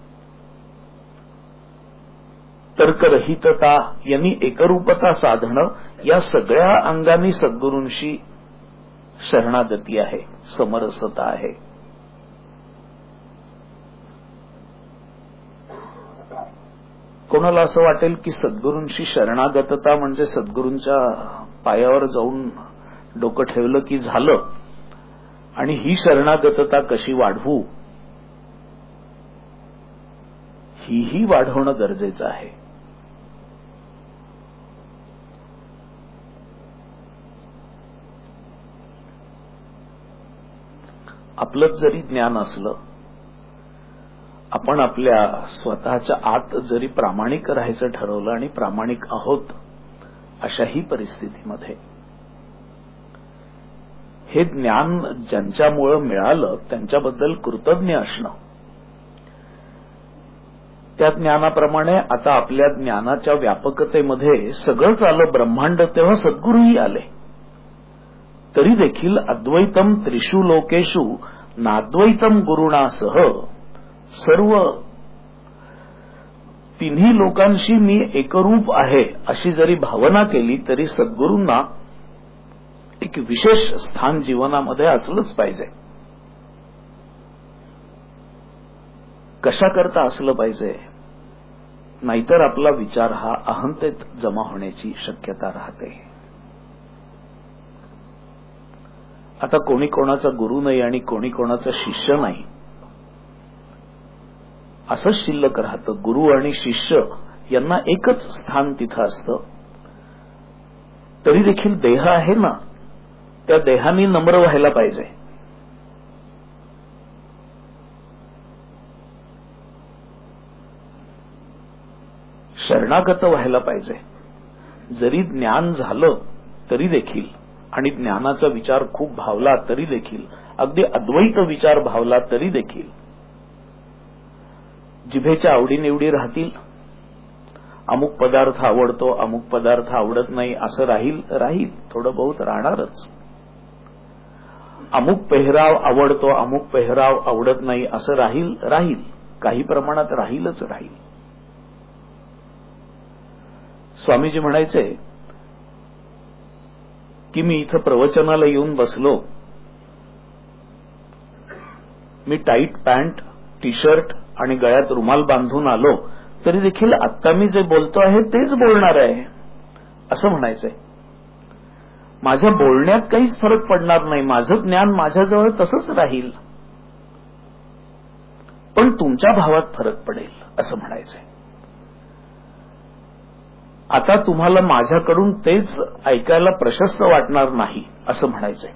तर्करहितता यांनी एकरूपता साधणं, या सगळ्या अंगांनी सद्गुरूंशी शरणागती आहे, समरसता आहे. कोणाला असं वाटेल की सद्गुरूंशी शरणागतता म्हणजे सद्गुरूंच्या पायावर जाऊन डोकं ठेवलं की झालं, आणि ही शरणागतता कशी वाढवू, ही वाढवणं गरजेचं आहे. आपलंच जरी ज्ञान असलं, आपण आपल्या स्वतःच्या आत जरी प्रामाणिक राहायचं ठरवलं आणि प्रामाणिक आहोत, अशाही परिस्थितीमध्ये हे ज्ञान ज्यांच्यामुळं मिळालं त्यांच्याबद्दल कृतज्ञ असणं, त्या ज्ञानाप्रमाणे आता आपल्या ज्ञानाच्या व्यापकतेमध्ये सगळंच आलं, ब्रह्मांड, तेव्हा सद्गुरूही आले. तरी देखील अद्वैतम त्रिषु लोकेषु नाद्वैतम गुरुणा सह, सर्व तिन्ही लोकांशी मी एकरूप आहे अशी जरी भावना केली तरी सद्गुरूंना एक विशेष स्थान जीवनामध्ये असलंच पाहिजे. कशा करता असलं पाहिजे, नाहीतर आपला विचार हा अहंतेत जमा होण्याची शक्यता राहते. आता कोणी कोणाचा गुरु नाही आणि कोणी कोणाचा शिष्य नाही असं शिल्लक राहतं. गुरु आणि शिष्य यांना एकच स्थान तिथं असतं. तरी देखील देह आहे ना, त्या देहाने नम्र व्हायला पाहिजे. शरणागत व्हायला पाहिजे. जरी ज्ञान झालं तरी देखील, आणि ज्ञानाचा विचार खूप भावला तरी देखील, अगदी अद्वैत विचार भावला तरी देखील, जिभेच्या आवडीनिवडी राहतील. अमुक पदार्थ आवडतो, अमुक पदार्थ आवडत नाही असं राहील, थोडं बहुत राहणारच. अमुक पेहराव आवडतो, अमुक पेहराव आवडत नाही असं राहील, काही प्रमाणात राहीलच. स्वामीजी म्हणायचे की मी इथं प्रवचनाला येऊन बसलो, मी टाईट पॅन्ट, टी शर्ट आणि गळ्यात रुमाल बांधून आलो तरी देखील आत्ता मी जे बोलतो आहे तेच बोलणार आहे असं म्हणायचंय. माझ्या बोलण्यात काहीच फरक पडणार नाही, माझं ज्ञान माझ्याजवळ तसंच राहील, पण तुमच्या भावात फरक पडेल असं म्हणायचंय. आता तुम्हाला माझ्याकडून तेच ऐकायला प्रशस्त वाटणार नाही असं म्हणायचंय.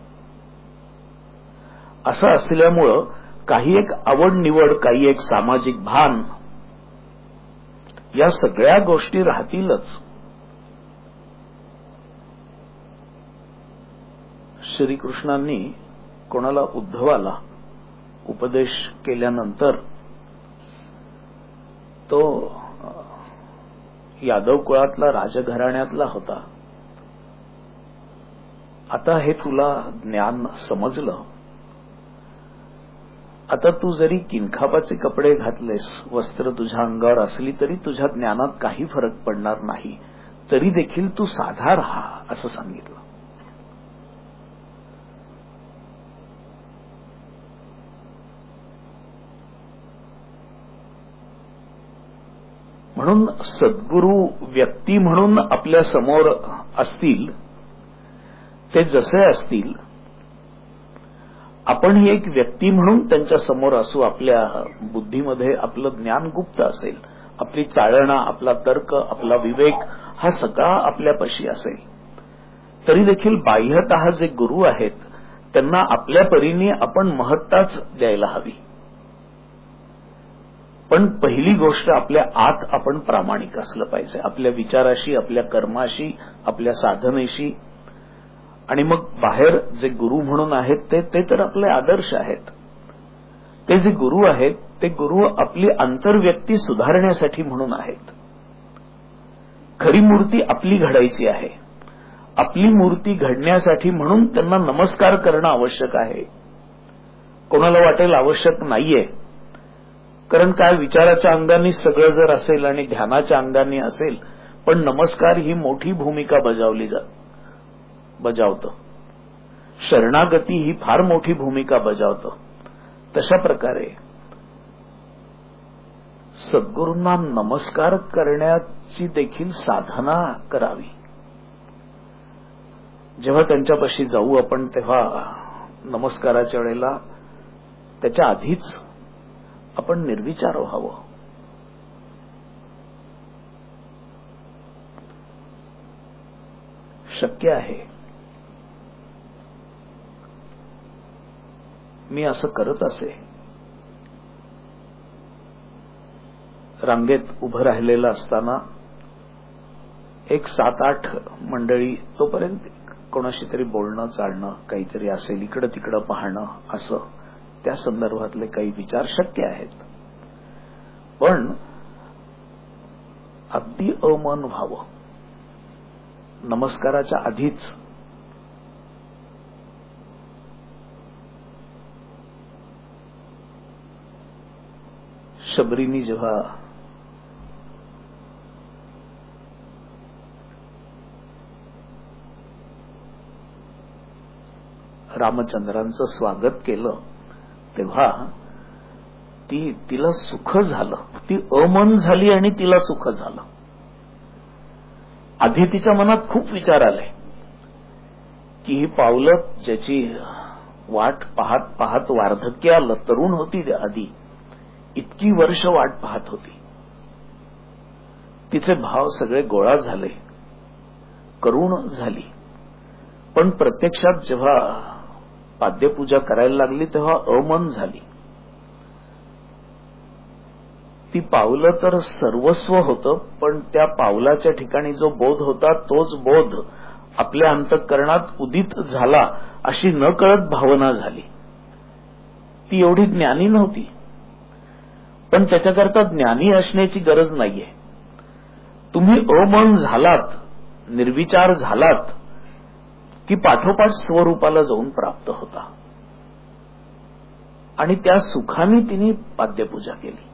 असं असल्यामुळं काही एक आवड निवड, काही एक सामाजिक भान, या सगळ्या गोष्टी राहतीलच. श्रीकृष्णांनी कोणाला उद्धवाला उपदेश केल्यानंतर तो यादव कुळातला राजघराण्यातला होता. आता हे तुला ज्ञान समजलं, आता तू जरी किनखापाचे कपडे घातलेस, वस्त्र तुझ्या अंगावर असली तरी तुझ्या ज्ञानात काही फरक पडणार नाही, तरी देखील तू साधा राहा असं सांगितलं. म्हणून सद्गुरू व्यक्ती म्हणून आपल्या समोर असतील, ते जसे असतील, आपणही एक व्यक्ती म्हणून त्यांच्या समोर असू. आपल्या बुद्धीमध्ये आपलं ज्ञान गुप्त असेल, आपली चाळणा, आपला तर्क, आपला विवेक हा सगळा आपल्यापाशी असेल, तरी देखील बाह्यतः जे गुरु आहेत त्यांना आपल्या परीने आपण महत्ताच द्यायला हवी. पण पहिली गोष्ट आपल्या आत आपण प्रामाणिक असलं पाहिजे, आपल्या विचाराशी, आपल्या कर्माशी, आपल्या साधनेशी. आणि मग बाहेर जे गुरु म्हणून आहेत ते तर आपले आदर्श आहेत. ते जे गुरु आहेत ते गुरु आपली आंतरव्यक्ती सुधारण्यासाठी म्हणून आहेत. खरी मूर्ती आपली घडायची आहे. आपली मूर्ती घडण्यासाठी म्हणून त्यांना नमस्कार करणं आवश्यक आहे. कोणाला वाटेल आवश्यक नाहीये, कारण काय विचाराच्या अंगाने सगळं जर असेल आणि ध्यानाच्या अंगाने असेल, पण नमस्कार ही मोठी भूमिका बजावतं. शरणागती ही फार मोठी भूमिका बजावतं. तशा प्रकारे सद्गुरूंना नमस्कार करण्याची देखील साधना करावी. जेव्हा त्यांच्यापाशी जाऊ आपण तेव्हा नमस्काराच्या वेळेला त्याच्या आधीच आपण निर्विचार व्हावं. शक्य आहे. मी असं करत असे. रांगेत उभं राहिलेलं असताना एक 7-8 मंडळी, तोपर्यंत कोणाशी तरी बोलणं चालणं काहीतरी असेल, इकडं तिकडं पाहणं, असं त्या संदर्भातले काही विचार शक्य आहेत. पण अगदी अमन व्हावं. नमस्काराच्या आधीच शबरीनी जेव्हा रामचंद्रांचं स्वागत केलं तेव्हा तिला सुख झालं. ती अमन झाली आणि तिला सुख झालं. आधी तिच्या मनात खूप विचार आले की ही पावलं ज्याची वाट पाहत पाहत वार्धक्य आलं, तरुण होती आधी, इतकी वर्ष वाट पाहत होती. तिचे भाव सगळे गोळा झाले, करुण झाली. पण प्रत्यक्षात जेव्हा पाद्यपूजा करायला लागली तेव्हा अमन झाली. ती पावलं तर सर्वस्व होतं, पण त्या पावलाच्या ठिकाणी जो बोध होता तोच बोध आपल्या अंतःकरणात उदित झाला, अशी नकळत भावना झाली. ती एवढी ज्ञानी नव्हती, पण त्याच्याकरता ज्ञानी असण्याची गरज नाहीये. तुम्ही अमन झालात, निर्विचार झालात की पाठोपाठ स्वरूपाला जाऊन प्राप्त होता. आणि त्या सुखाने तिने पाद्यपूजा केली.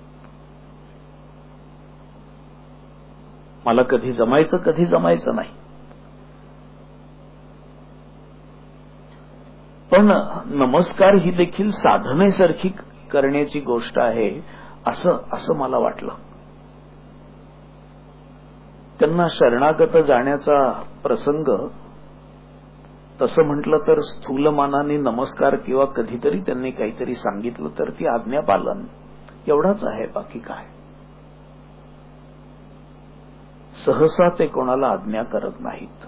मला कधी जमायचं नाही. पण नमस्कार ही देखील साधनेसारखी करण्याची गोष्ट आहे असं मला वाटलं. त्यांना शरणागत जाण्याचा प्रसंग तसं म्हटलं तर स्थूलमानाने नमस्कार किंवा कधीतरी त्यांनी काहीतरी सांगितलं तर ती आज्ञापालन एवढाच आहे, बाकी काय. सहसा ते कोणाला आज्ञा करत नाहीत.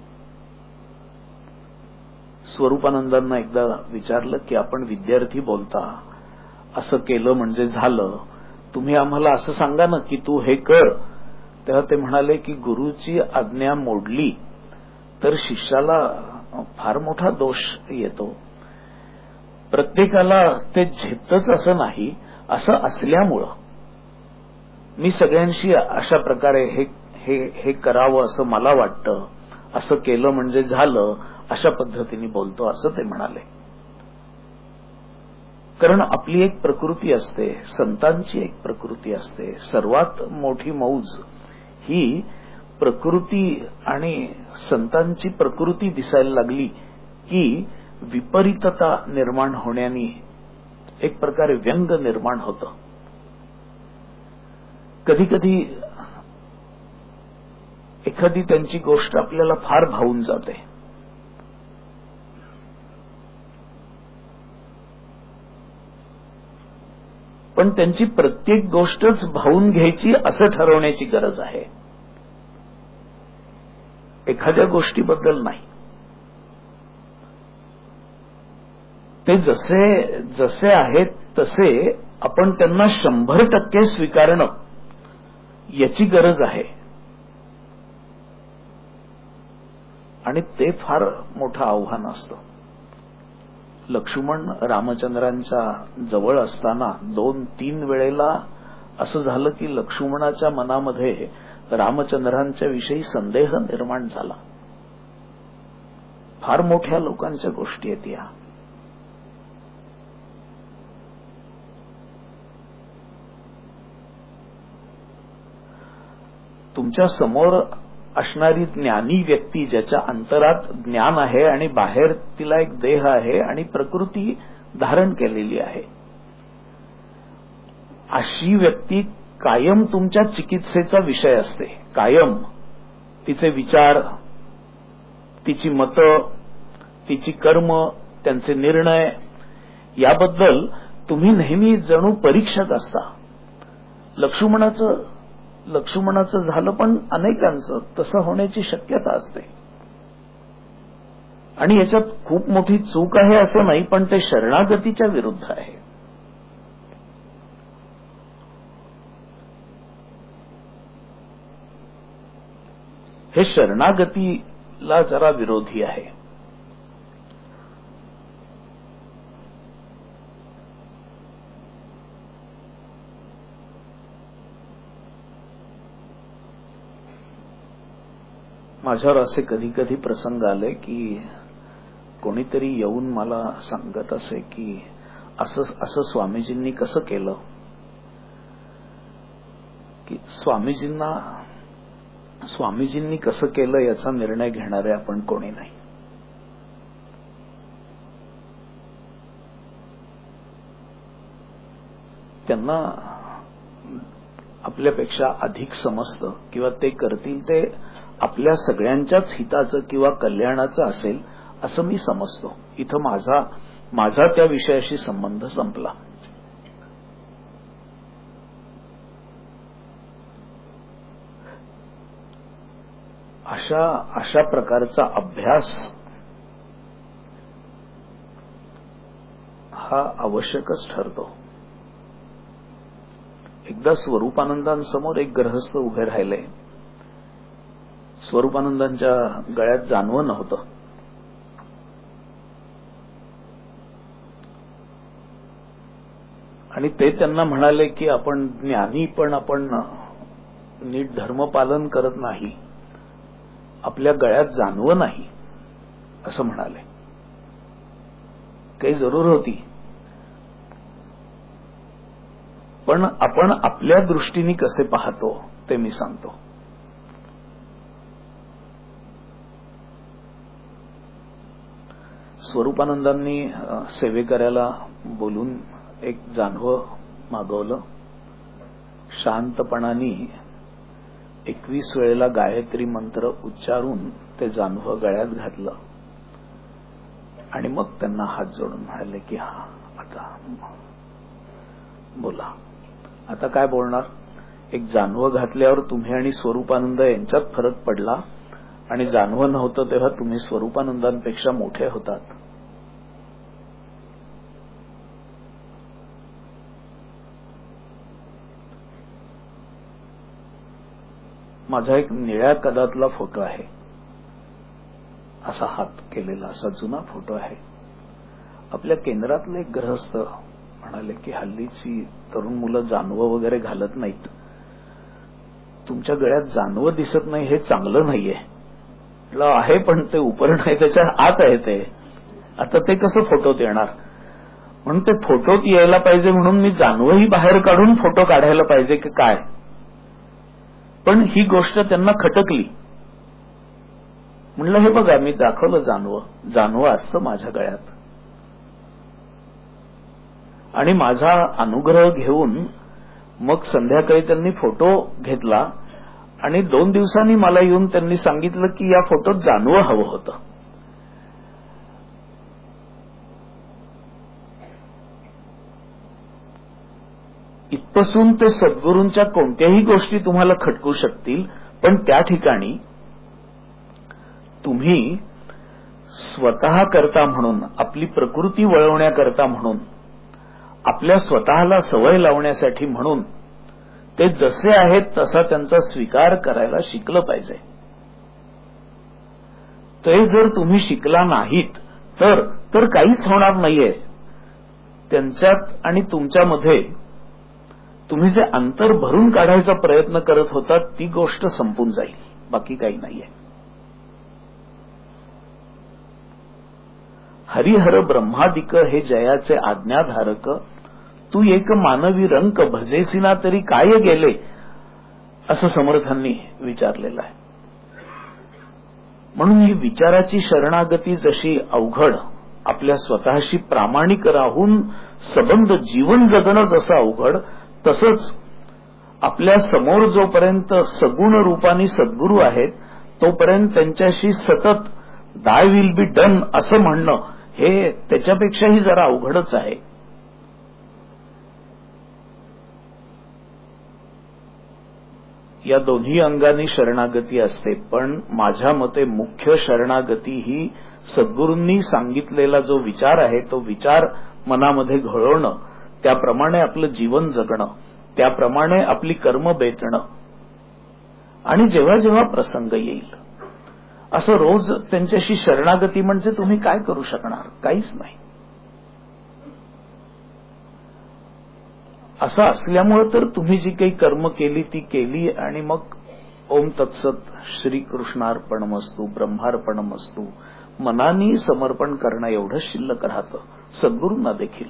स्वरूपानंदांना एकदा विचारलं की आपण विद्यार्थी बोलता, असं केलं म्हणजे झालं, तुम्ही आम्हाला असं सांगा ना की तू हे कर. तेव्हा ते म्हणाले की गुरुची आज्ञा मोडली तर शिष्याला फार मोठा दोष येतो. प्रत्येकाला ते झेपतच असं नाही. असं असल्यामुळं मी सगळ्यांशी अशा प्रकारे हे करावं असं मला वाटतं, असं केलं म्हणजे झालं, अशा पद्धतीने बोलतो असं ते म्हणाले. कारण आपली एक प्रकृती असते, संतांची एक प्रकृती असते. सर्वात मोठी मौज ही प्रकृती आणि संतांची प्रकृती दिसायला लागली की विपरीतता निर्माण होण्याने एक प्रकारे व्यंग निर्माण होतं. कधी कधी एखादी त्यांची गोष्ट आपल्याला फार भावून जाते. पण त्यांची प्रत्येक गोष्टच भावून घ्यायची असं ठरवण्याची गरज आहे, एखाद्या गोष्टीबद्दल नाही. ते जसे जसे आहेत तसे आपण त्यांना 100% स्वीकारणं याची गरज आहे. आणि ते फार मोठं आव्हान असतं. लक्ष्मण रामचंद्रांच्या जवळ असताना 2-3 वेळेला असं झालं की लक्ष्मणाच्या मनामध्ये रामचंद्रांच्या विषयी संदेह निर्माण झाला. फार मोठ्या लोकांच्या गोष्टी आहेत या. तुमच्या समोर असणारी ज्ञानी व्यक्ती ज्याच्या अंतरात ज्ञान आहे आणि बाहेर तिला एक देह आहे आणि प्रकृती धारण केलेली आहे, अशी व्यक्ती कायम तुमच्या चिकित्सेचा विषय असते. कायम तिचे विचार, तिची मतं, तिची कर्म, त्यांचे निर्णय याबद्दल तुम्ही नेहमी जणू परीक्षक असता. लक्ष्मणाचं झालं, पण अनेकांचं तसं होण्याची शक्यता असते. आणि याच्यात खूप मोठी चूक आहे असं नाही, पण ते शरणागतीच्या विरुद्ध आहे. हे शरणागतीला जरा विरोधी आहे. माझ्यावर असे कधी कधी प्रसंग आले की कोणीतरी येऊन मला सांगत असे की असं स्वामीजींनी कसं केलं, की स्वामीजींनी कसं केलं याचा निर्णय घेणारे आपण कोणी नाही. त्यांना आपल्यापेक्षा अधिक समजतं किंवा ते करतील ते आपल्या सगळ्यांच्याच हिताचं किंवा कल्याणाचं असेल असं मी समजतो. इथं माझा त्या विषयाशी संबंध संपला. अशा प्रकारचा अभ्यास हा आवश्यकच ठरतो. एकदा स्वरूपानंदांसमोर एक गृहस्थ उभे राहिले. स्वरूपानंदांच्या गळ्यात जानवं नव्हतं. आणि ते त्यांना म्हणाले की आपण ज्ञानी, पण आपण नीट धर्मपालन करत नाही, आपल्या गळ्यात जानवं नाही असं म्हणाले. काही जरूर होती, पण आपण आपल्या दृष्टीने कसे पाहतो ते मी सांगतो. स्वरूपानंदांनी सेवेकऱ्याला बोलून एक जानवं मागवलं. शांतपणाने 21 वेळेला गायत्री मंत्र उच्चारून ते जानवं गळ्यात घातलं आणि मग त्यांना हात जोडून म्हणाले की हा आता बोला. आता काय बोलणार? एक जानवं घातल्यावर तुम्ही आणि स्वरूपानंद यांच्यात फरक पडला, आणि जानवं नव्हतं तेव्हा तुम्ही स्वरूपानंदांपेक्षा मोठे होतात. माझा एक निळ्या कदातला फोटो आहे, असा हात केलेला असा जुना फोटो आहे. आपल्या केंद्रातले एक गृहस्थ म्हणाले की हल्लीची तरुण मुलं जानवं वगैरे घालत नाहीत. तुमच्या गळ्यात जानवं दिसत नाही हे चांगलं नाहीये. म्हटलं आहे, पण ते उपरण आहे त्याच्या आत आहे, ते आता ते कसं फोटोत येणार. म्हणून ते फोटोत यायला पाहिजे म्हणून मी जानवंही बाहेर काढून फोटो काढायला पाहिजे की काय. पण ही गोष्ट त्यांना खटकली. म्हणलं हे बघा, मी दाखवलं जानवं असतं माझ्या गळ्यात. आणि माझा अनुग्रह घेऊन मग संध्याकाळी त्यांनी फोटो घेतला आणि 2 दिवसांनी मला येऊन त्यांनी सांगितलं की या फोटोत जानवं हवं होतं. इथपासून ते सद्गुरूंच्या कोणत्याही गोष्टी तुम्हाला खटकू शकतील, पण त्या ठिकाणी तुम्ही स्वतः करता म्हणून, आपली प्रकृती वळवण्याकरता म्हणून, आपल्या स्वतःला सवय लावण्यासाठी म्हणून ते जसे आहेत तसा त्यांचा स्वीकार करायला शिकलं पाहिजे. ते जर तुम्ही शिकला नाहीत तर काहीच होणार नाहीये. त्यांच्यात आणि तुमच्यामध्ये तुम्ही जे अंतर भरून काढायचा प्रयत्न करत होता ती गोष्ट संपून जाईल, बाकी काही नाहीये. हरिहर ब्रह्मादिक हे जयाचे आज्ञाधारक, तू एक मानवी रंक भजेसिना तरी काय गेले, असं समर्थांनी विचारलेलं आहे. म्हणून ही विचाराची शरणागती जशी अवघड, आपल्या स्वतःशी प्रामाणिक राहून सबंध जीवन जगणं जसं अवघड, तसंच आपल्या समोर जोपर्यंत सगुण रूपाने सद्गुरू आहेत तोपर्यंत त्यांच्याशी सतत दाय विल बी डन असं म्हणणं हे त्याच्यापेक्षाही जरा अवघडच आहे. या दोन्ही अंगांनी शरणागती असते, पण माझ्या मते मुख्य शरणागती ही सद्गुरूंनी सांगितलेला जो विचार आहे तो विचार मनामध्ये घोळवणं, त्याप्रमाणे आपलं जीवन जगणं, त्याप्रमाणे आपली कर्म बेतणं. आणि जेव्हा जेव्हा प्रसंग येईल असं रोज त्यांच्याशी शरणागती म्हणजे तुम्ही काय करू शकणार, काहीच नाही. असं असल्यामुळे तर तुम्ही जी काही कर्म केली ती केली आणि मग ओम तत्सत श्रीकृष्णार्पणमस्तु ब्रह्मार्पणमस्तु मनानी समर्पण करणं एवढं शिल्लक राहतं सद्गुरूंना देखील.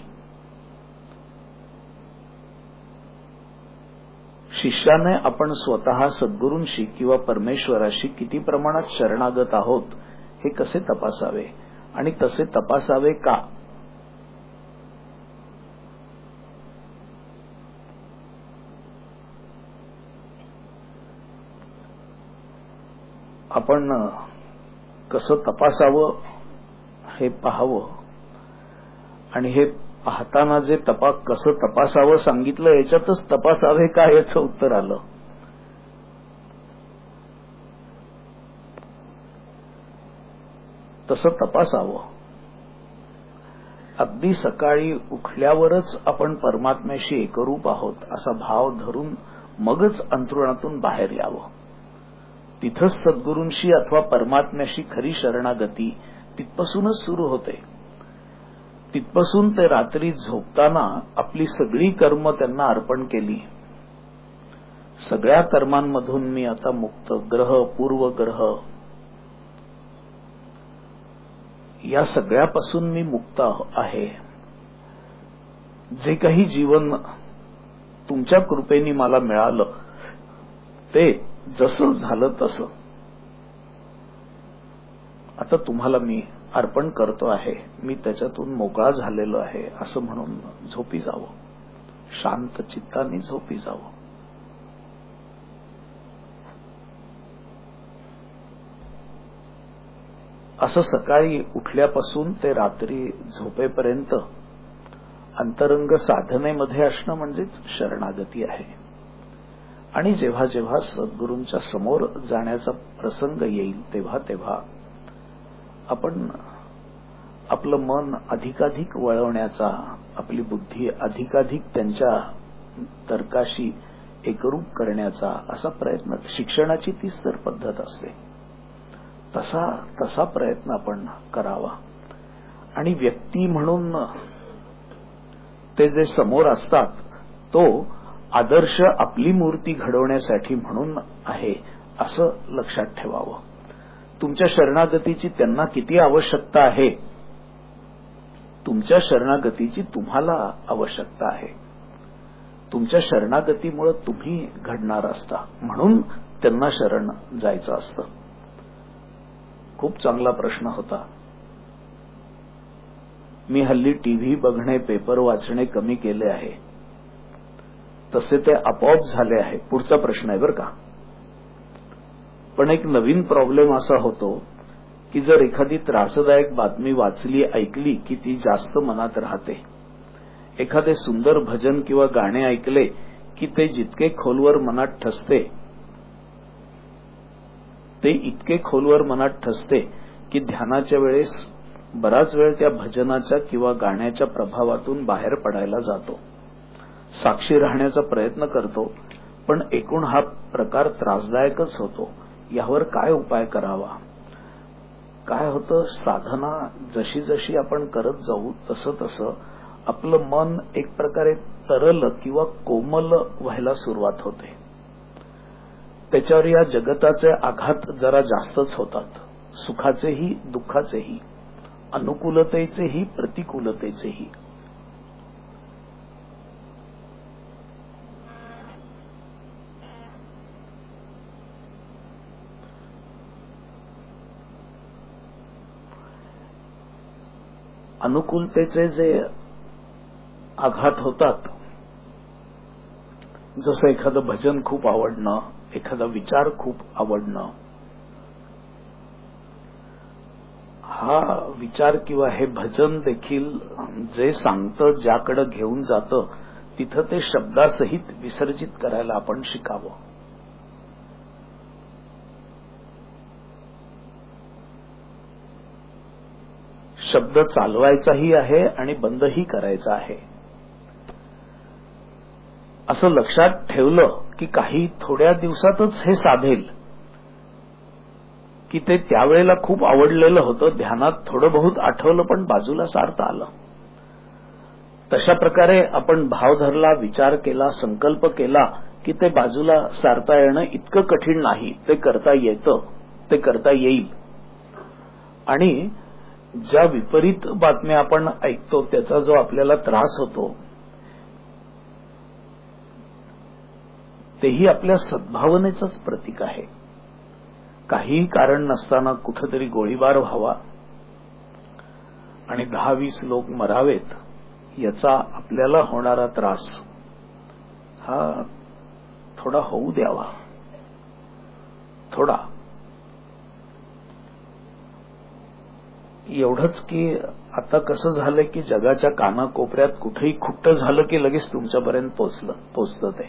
शिष्याने आपण स्वतः सद्गुरूंशी किंवा परमेश्वराशी किती प्रमाणात शरणागत आहोत हे कसे तपासावे आणि तसे तपासावे का. आपण कसं तपासावं हे पाहावं, आणि हे पाहताना जे कसं तपासावं सांगितलं याच्यातच तपासावे का याचं उत्तर आलं. तसं तपासावं. अगदी सकाळी उठल्यावरच आपण परमात्म्याशी एकरूप आहोत असा भाव धरून मगच अंथरुणातून बाहेर यावं. तिथंच सद्गुरूंशी अथवा परमात्म्याशी खरी शरणागती तिथपासूनच सुरू होते. तिथपासून ते रात्री झोपताना आपली सगळी कर्म त्यांना अर्पण केली. सगळ्या कर्मांमधून मी आता मुक्त, ग्रह पूर्वग्रह या सगळ्यापासून मी मुक्त आहे. जे काही जीवन तुमच्या कृपेने मला मिळालं ते जसं झालं तसं आता तुम्हाला मी अर्पण करतो आहे. मी त्याच्यातून मोकळा झालेलो आहे असं म्हणून झोपी जावं, शांत चित्ताने झोपी जावं. असं सकाळी उठल्यापासून ते रात्री झोपेपर्यंत अंतरंग साधनेमध्ये असणं म्हणजेच शरणागती आहे. आणि जेव्हा जेव्हा सद्गुरूंच्या समोर जाण्याचा प्रसंग येईल तेव्हा तेव्हा आपण आपलं मन अधिकाधिक वळवण्याचा, आपली बुद्धी अधिकाधिक त्यांच्या तर्काशी एकरूप करण्याचा असा प्रयत्न, शिक्षणाची तीच तर पद्धत असते, तसा प्रयत्न आपण करावा. आणि व्यक्ती म्हणून ते जे समोर असतात तो आदर्श आपली मूर्ती घडवण्यासाठी म्हणून आहे असं लक्षात ठेवावं. तुमच्या शरणागतीची त्यांना किती आवश्यकता आहे, तुमच्या शरणागतीची तुम्हाला आवश्यकता आहे. तुमच्या शरणागतीमुळे तुम्ही घडणार असता, म्हणून त्यांना शरण जायचं असतं. खूप चांगला प्रश्न होता. मी हल्ली टीव्ही बघणे, पेपर वाचणे कमी केले आहे, तसे ते आपोआप झाले आहे. पुढचा प्रश्न आहे बरं का. पण एक नवीन प्रॉब्लेम असा होतो की जर एखादी त्रासदायक बातमी वाचली, ऐकली की ती जास्त मनात राहते. एखादे सुंदर भजन किंवा गाणे ऐकले की ते जितके खोलवर मनात ठसते, ते इतके खोलवर मनात ठसते की ध्यानाच्या वेळेस बराच वेळ त्या भजनाच्या किंवा गाण्याच्या प्रभावातून बाहेर पडायला जातो, साक्षी राहण्याचा प्रयत्न करतो. पण एकूण हा प्रकार त्रासदायकच होतो. यावर काय उपाय करावा? काय होतं, साधना जशी जशी आपण करत जाऊ तसं तसं आपलं मन एक प्रकारे तरल किंवा कोमल व्हायला सुरुवात होते. त्याच्यावर या जगताचे आघात जरा जास्तच होतात, सुखाचेही दुःखाचेही, अनुकूलतेचेही प्रतिकूलतेचेही. अनुकूलतेचे जे आघात होतात, जसं एखादं भजन खूप आवडणं, एखादा विचार खूप आवडणं, हा विचार किंवा हे भजन देखील जे सांगतं, ज्याकडे घेऊन जातं, तिथं ते शब्दासहित विसर्जित करायला आपण शिकावं. शब्द चालवायचाही आहे आणि बंदही करायचा आहे. असं लक्षात ठेवलं की काही थोड्या दिवसातच हे साधेल की ते त्यावेळेला खूप आवडलेलं होतं, ध्यानात थोडं बहुत आठवलं पण बाजूला सारता आलं. तशा प्रकारे आपण भाव धरला, विचार केला, संकल्प केला की ते बाजूला सारता येणं इतकं कठीण नाही. ते करता येतं, ते करता येईल. आणि ज्या विपरीत बातम्या आपण ऐकतो त्याचा जो आपल्याला त्रास होतो, तेही आपल्या सद्भावनेचंच प्रतीक आहे. काहीही कारण नसताना कुठेतरी गोळीबार व्हावा आणि 10-20 लोक मरावेत, याचा आपल्याला होणारा त्रास हा थोडा होऊ द्यावा. थोडा. एवढंच की आता कसं झालंय की जगाच्या कानाकोपऱ्यात कुठेही खुट्ट झालं की लगेच तुमच्यापर्यंत पोचतं ते.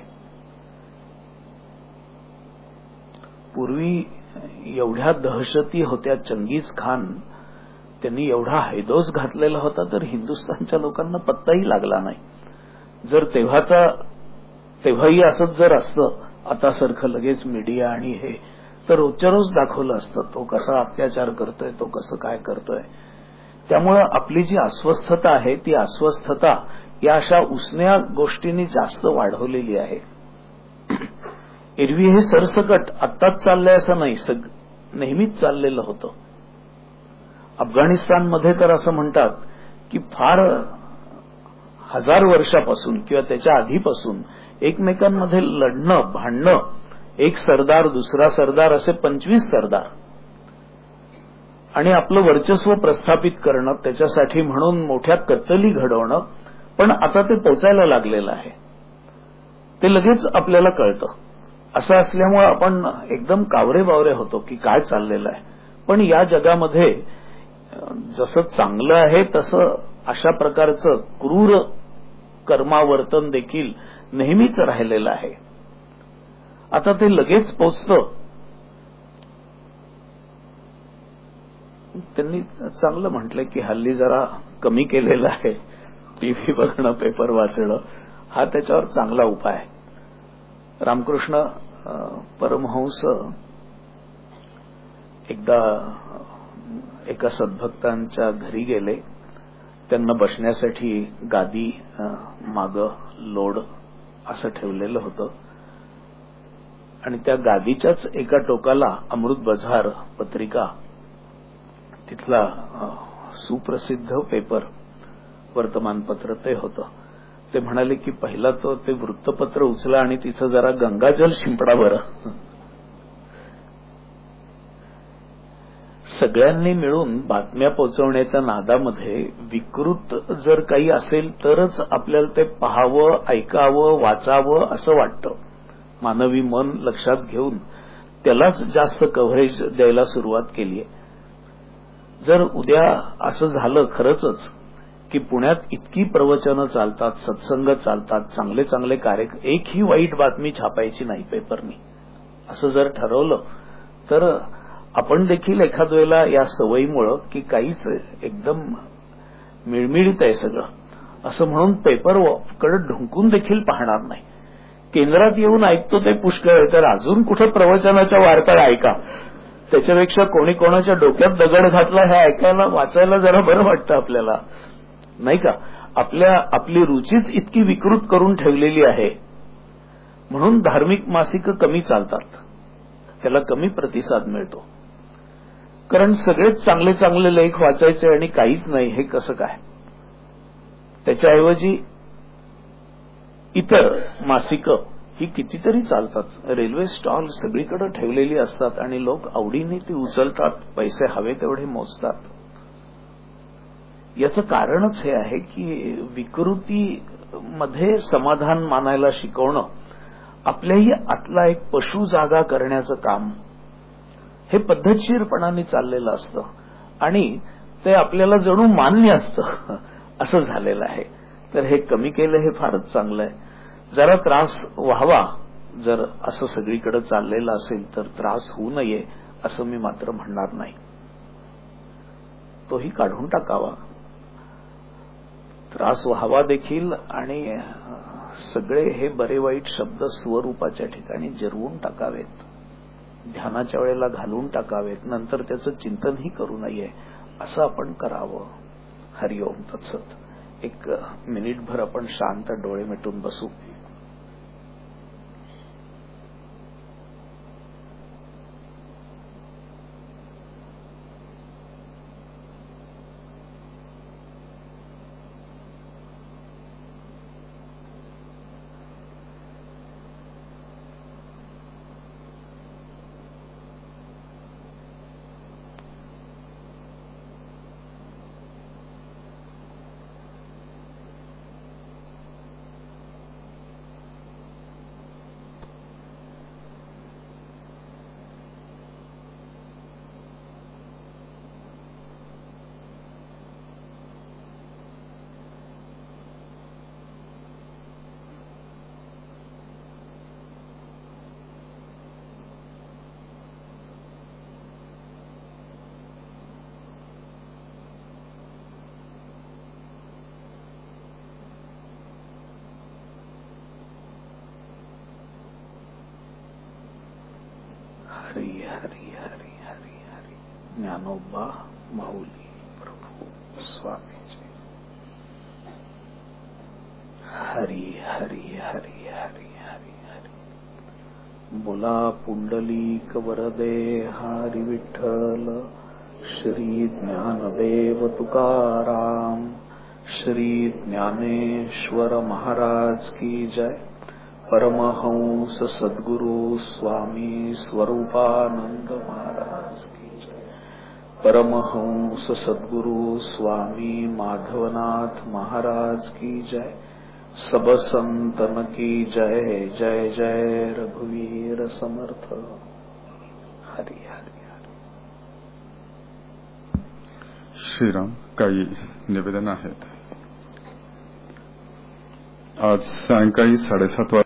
पूर्वी एवढ्या दहशती होत्या. चंगीज खान त्यांनी एवढा हैदोस घातलेला होता तर हिंदुस्थानच्या लोकांना पत्ताही लागला नाही. जर तेव्हाही असंच जर असतं आतासारखं लगेच मीडिया आणि हे, तर रोजच्या रोज दाखवलं असतं तो कसा अत्याचार करतोय, तो कसं काय करतोय. त्यामुळं आपली जी अस्वस्थता आहे ती अस्वस्थता या अशा उसन्या गोष्टींनी जास्त वाढवलेली आहे. एरवी हे सरसकट आत्ताच चाललंय असं नाही, नेहमीच चाललेलं होतं. अफगाणिस्तानमध्ये तर असं म्हणतात की फार 1000 वर्षापासून किंवा त्याच्या आधीपासून एकमेकांमध्ये लढणं, भांडणं, एक सरदार दुसरा सरदार असे 25 सरदार, आणि आपलं वर्चस्व प्रस्थापित करणं, त्याच्यासाठी म्हणून मोठ्या कत्तली घडवणं. पण आता ते पोचायला लागलेलं आहे, ते लगेच आपल्याला कळतं. असं असल्यामुळे आपण एकदम कावरे बावरे होतो की काय चाललेलं आहे. पण या जगामध्ये जसं चांगलं आहे तसं अशा प्रकारचं क्रूर कर्मावर्तन देखील नेहमीच राहिलेलं आहे. आता ते लगेच पोचतं. त्यांनी चांगलं म्हटलं की हल्ली जरा कमी केलेलं आहे टीव्ही बघणं, पेपर वाचणं, हा त्याच्यावर चांगला उपाय आहे. रामकृष्ण परमहंस एकदा एका सद्भक्तांच्या घरी गेले. त्यांना बसण्यासाठी गादी मागं लोड असं ठेवलेलं होतं आणि त्या गादीच्याच एका टोकाला अमृत बझार पत्रिका तिथला सुप्रसिद्ध पेपर वर्तमानपत्र ते होतं. ते म्हणाले की पहिला तो ते वृत्तपत्र उचला आणि तिथं जरा गंगाजल शिंपडा बरं. सगळ्यांनी मिळून बातम्या पोहोचवण्याच्या नादामध्ये विकृत जर काही असेल तरच आपल्याला ते पाहावं, ऐकावं, वाचावं असं वाटतं. मानवी मन लक्षात घेऊन त्यालाच जास्त कव्हरेज द्यायला सुरुवात केली आहे. जर उद्या असं झालं खरंच की पुण्यात इतकी प्रवचनं चालतात, सत्संग चालतात, चांगले चांगले कार्यक्रम, एकही वाईट बातमी छापायची नाही पेपरनी, असं जर ठरवलं तर आपण देखील एखाद वेळेला या सवयीमुळं की काहीच एकदम मिळमिळीत आहे सगळं असं म्हणून पेपरकडे ढुंकून देखील पाहणार नाही. केंद्रात येऊन ऐकतो ते पुष्कळ आहे, तर अजून कुठं प्रवचनाच्या वार्ता ऐका. त्याच्यापेक्षा कोणी कोणाच्या डोक्यात दगड घातला हे ऐकायला वाचायला जरा बरं वाटतं आपल्याला, नाही का. आपली रुचीच इतकी विकृत करून ठेवलेली आहे म्हणून धार्मिक मासिकं कमी चालतात, त्याला कमी प्रतिसाद मिळतो. कारण सगळेच चांगले चांगले लेख वाचायचे आणि काहीच नाही, हे कसं काय. त्याच्याऐवजी इतर मासिकं ही कितीतरी चालतात. रेल्वे स्टॉल सगळीकडे ठेवलेली असतात आणि लोक आवडीने ती उचलतात, पैसे हवे तेवढे मोजतात. याचं कारणच हे आहे की विकृतीमध्ये समाधान मानायला शिकवणं आपल्याही आतला एक पशु जागा करण्याचं काम हे पद्धतशीरपणाने चाललेलं असतं आणि ते आपल्याला जणू मान्य असतं असं झालेलं आहे. तर हे कमी केलं हे फारच चांगलं आहे. जरा त्रास व्हावा जर असं सगळीकडे चाललेलं असेल तर त्रास होऊ नये असं मी मात्र म्हणणार नाही. तोही काढून टाकावा, त्रास व्हावा देखील आणि सगळे हे बरे वाईट शब्द स्वरूपाच्या ठिकाणी जिरवून टाकावेत, ध्यानाच्या वेळेला घालून टाकावेत, नंतर त्याचं चिंतनही करू नये असं आपण करावं. हरिओम तत्सत. एक मिनिटभर आपण शांत डोळे मिटून बसू. हरी हरी हरी हरी हरी. ज्ञानोबा माऊली प्रभू स्वामीजी. हरी हरी हरी हरी हरी हरी. बोला पुंडलिक वरदे हरी विठ्ठल. श्री ज्ञानदेव तुकाराम. श्री ज्ञानेश्वर महाराज की जय. परमहंस सद्गुरु स्वामी स्वरूपानंद महाराज की जय. परमहंस सद्गुरु स्वामी माधवनाथ महाराज की जय. सब संतन की जय. जय जय रघुवीर समर्थ. हरि हरि हरि.
श्रीराम. काही निवेदन आहेत. आज सायंकाळी 7:30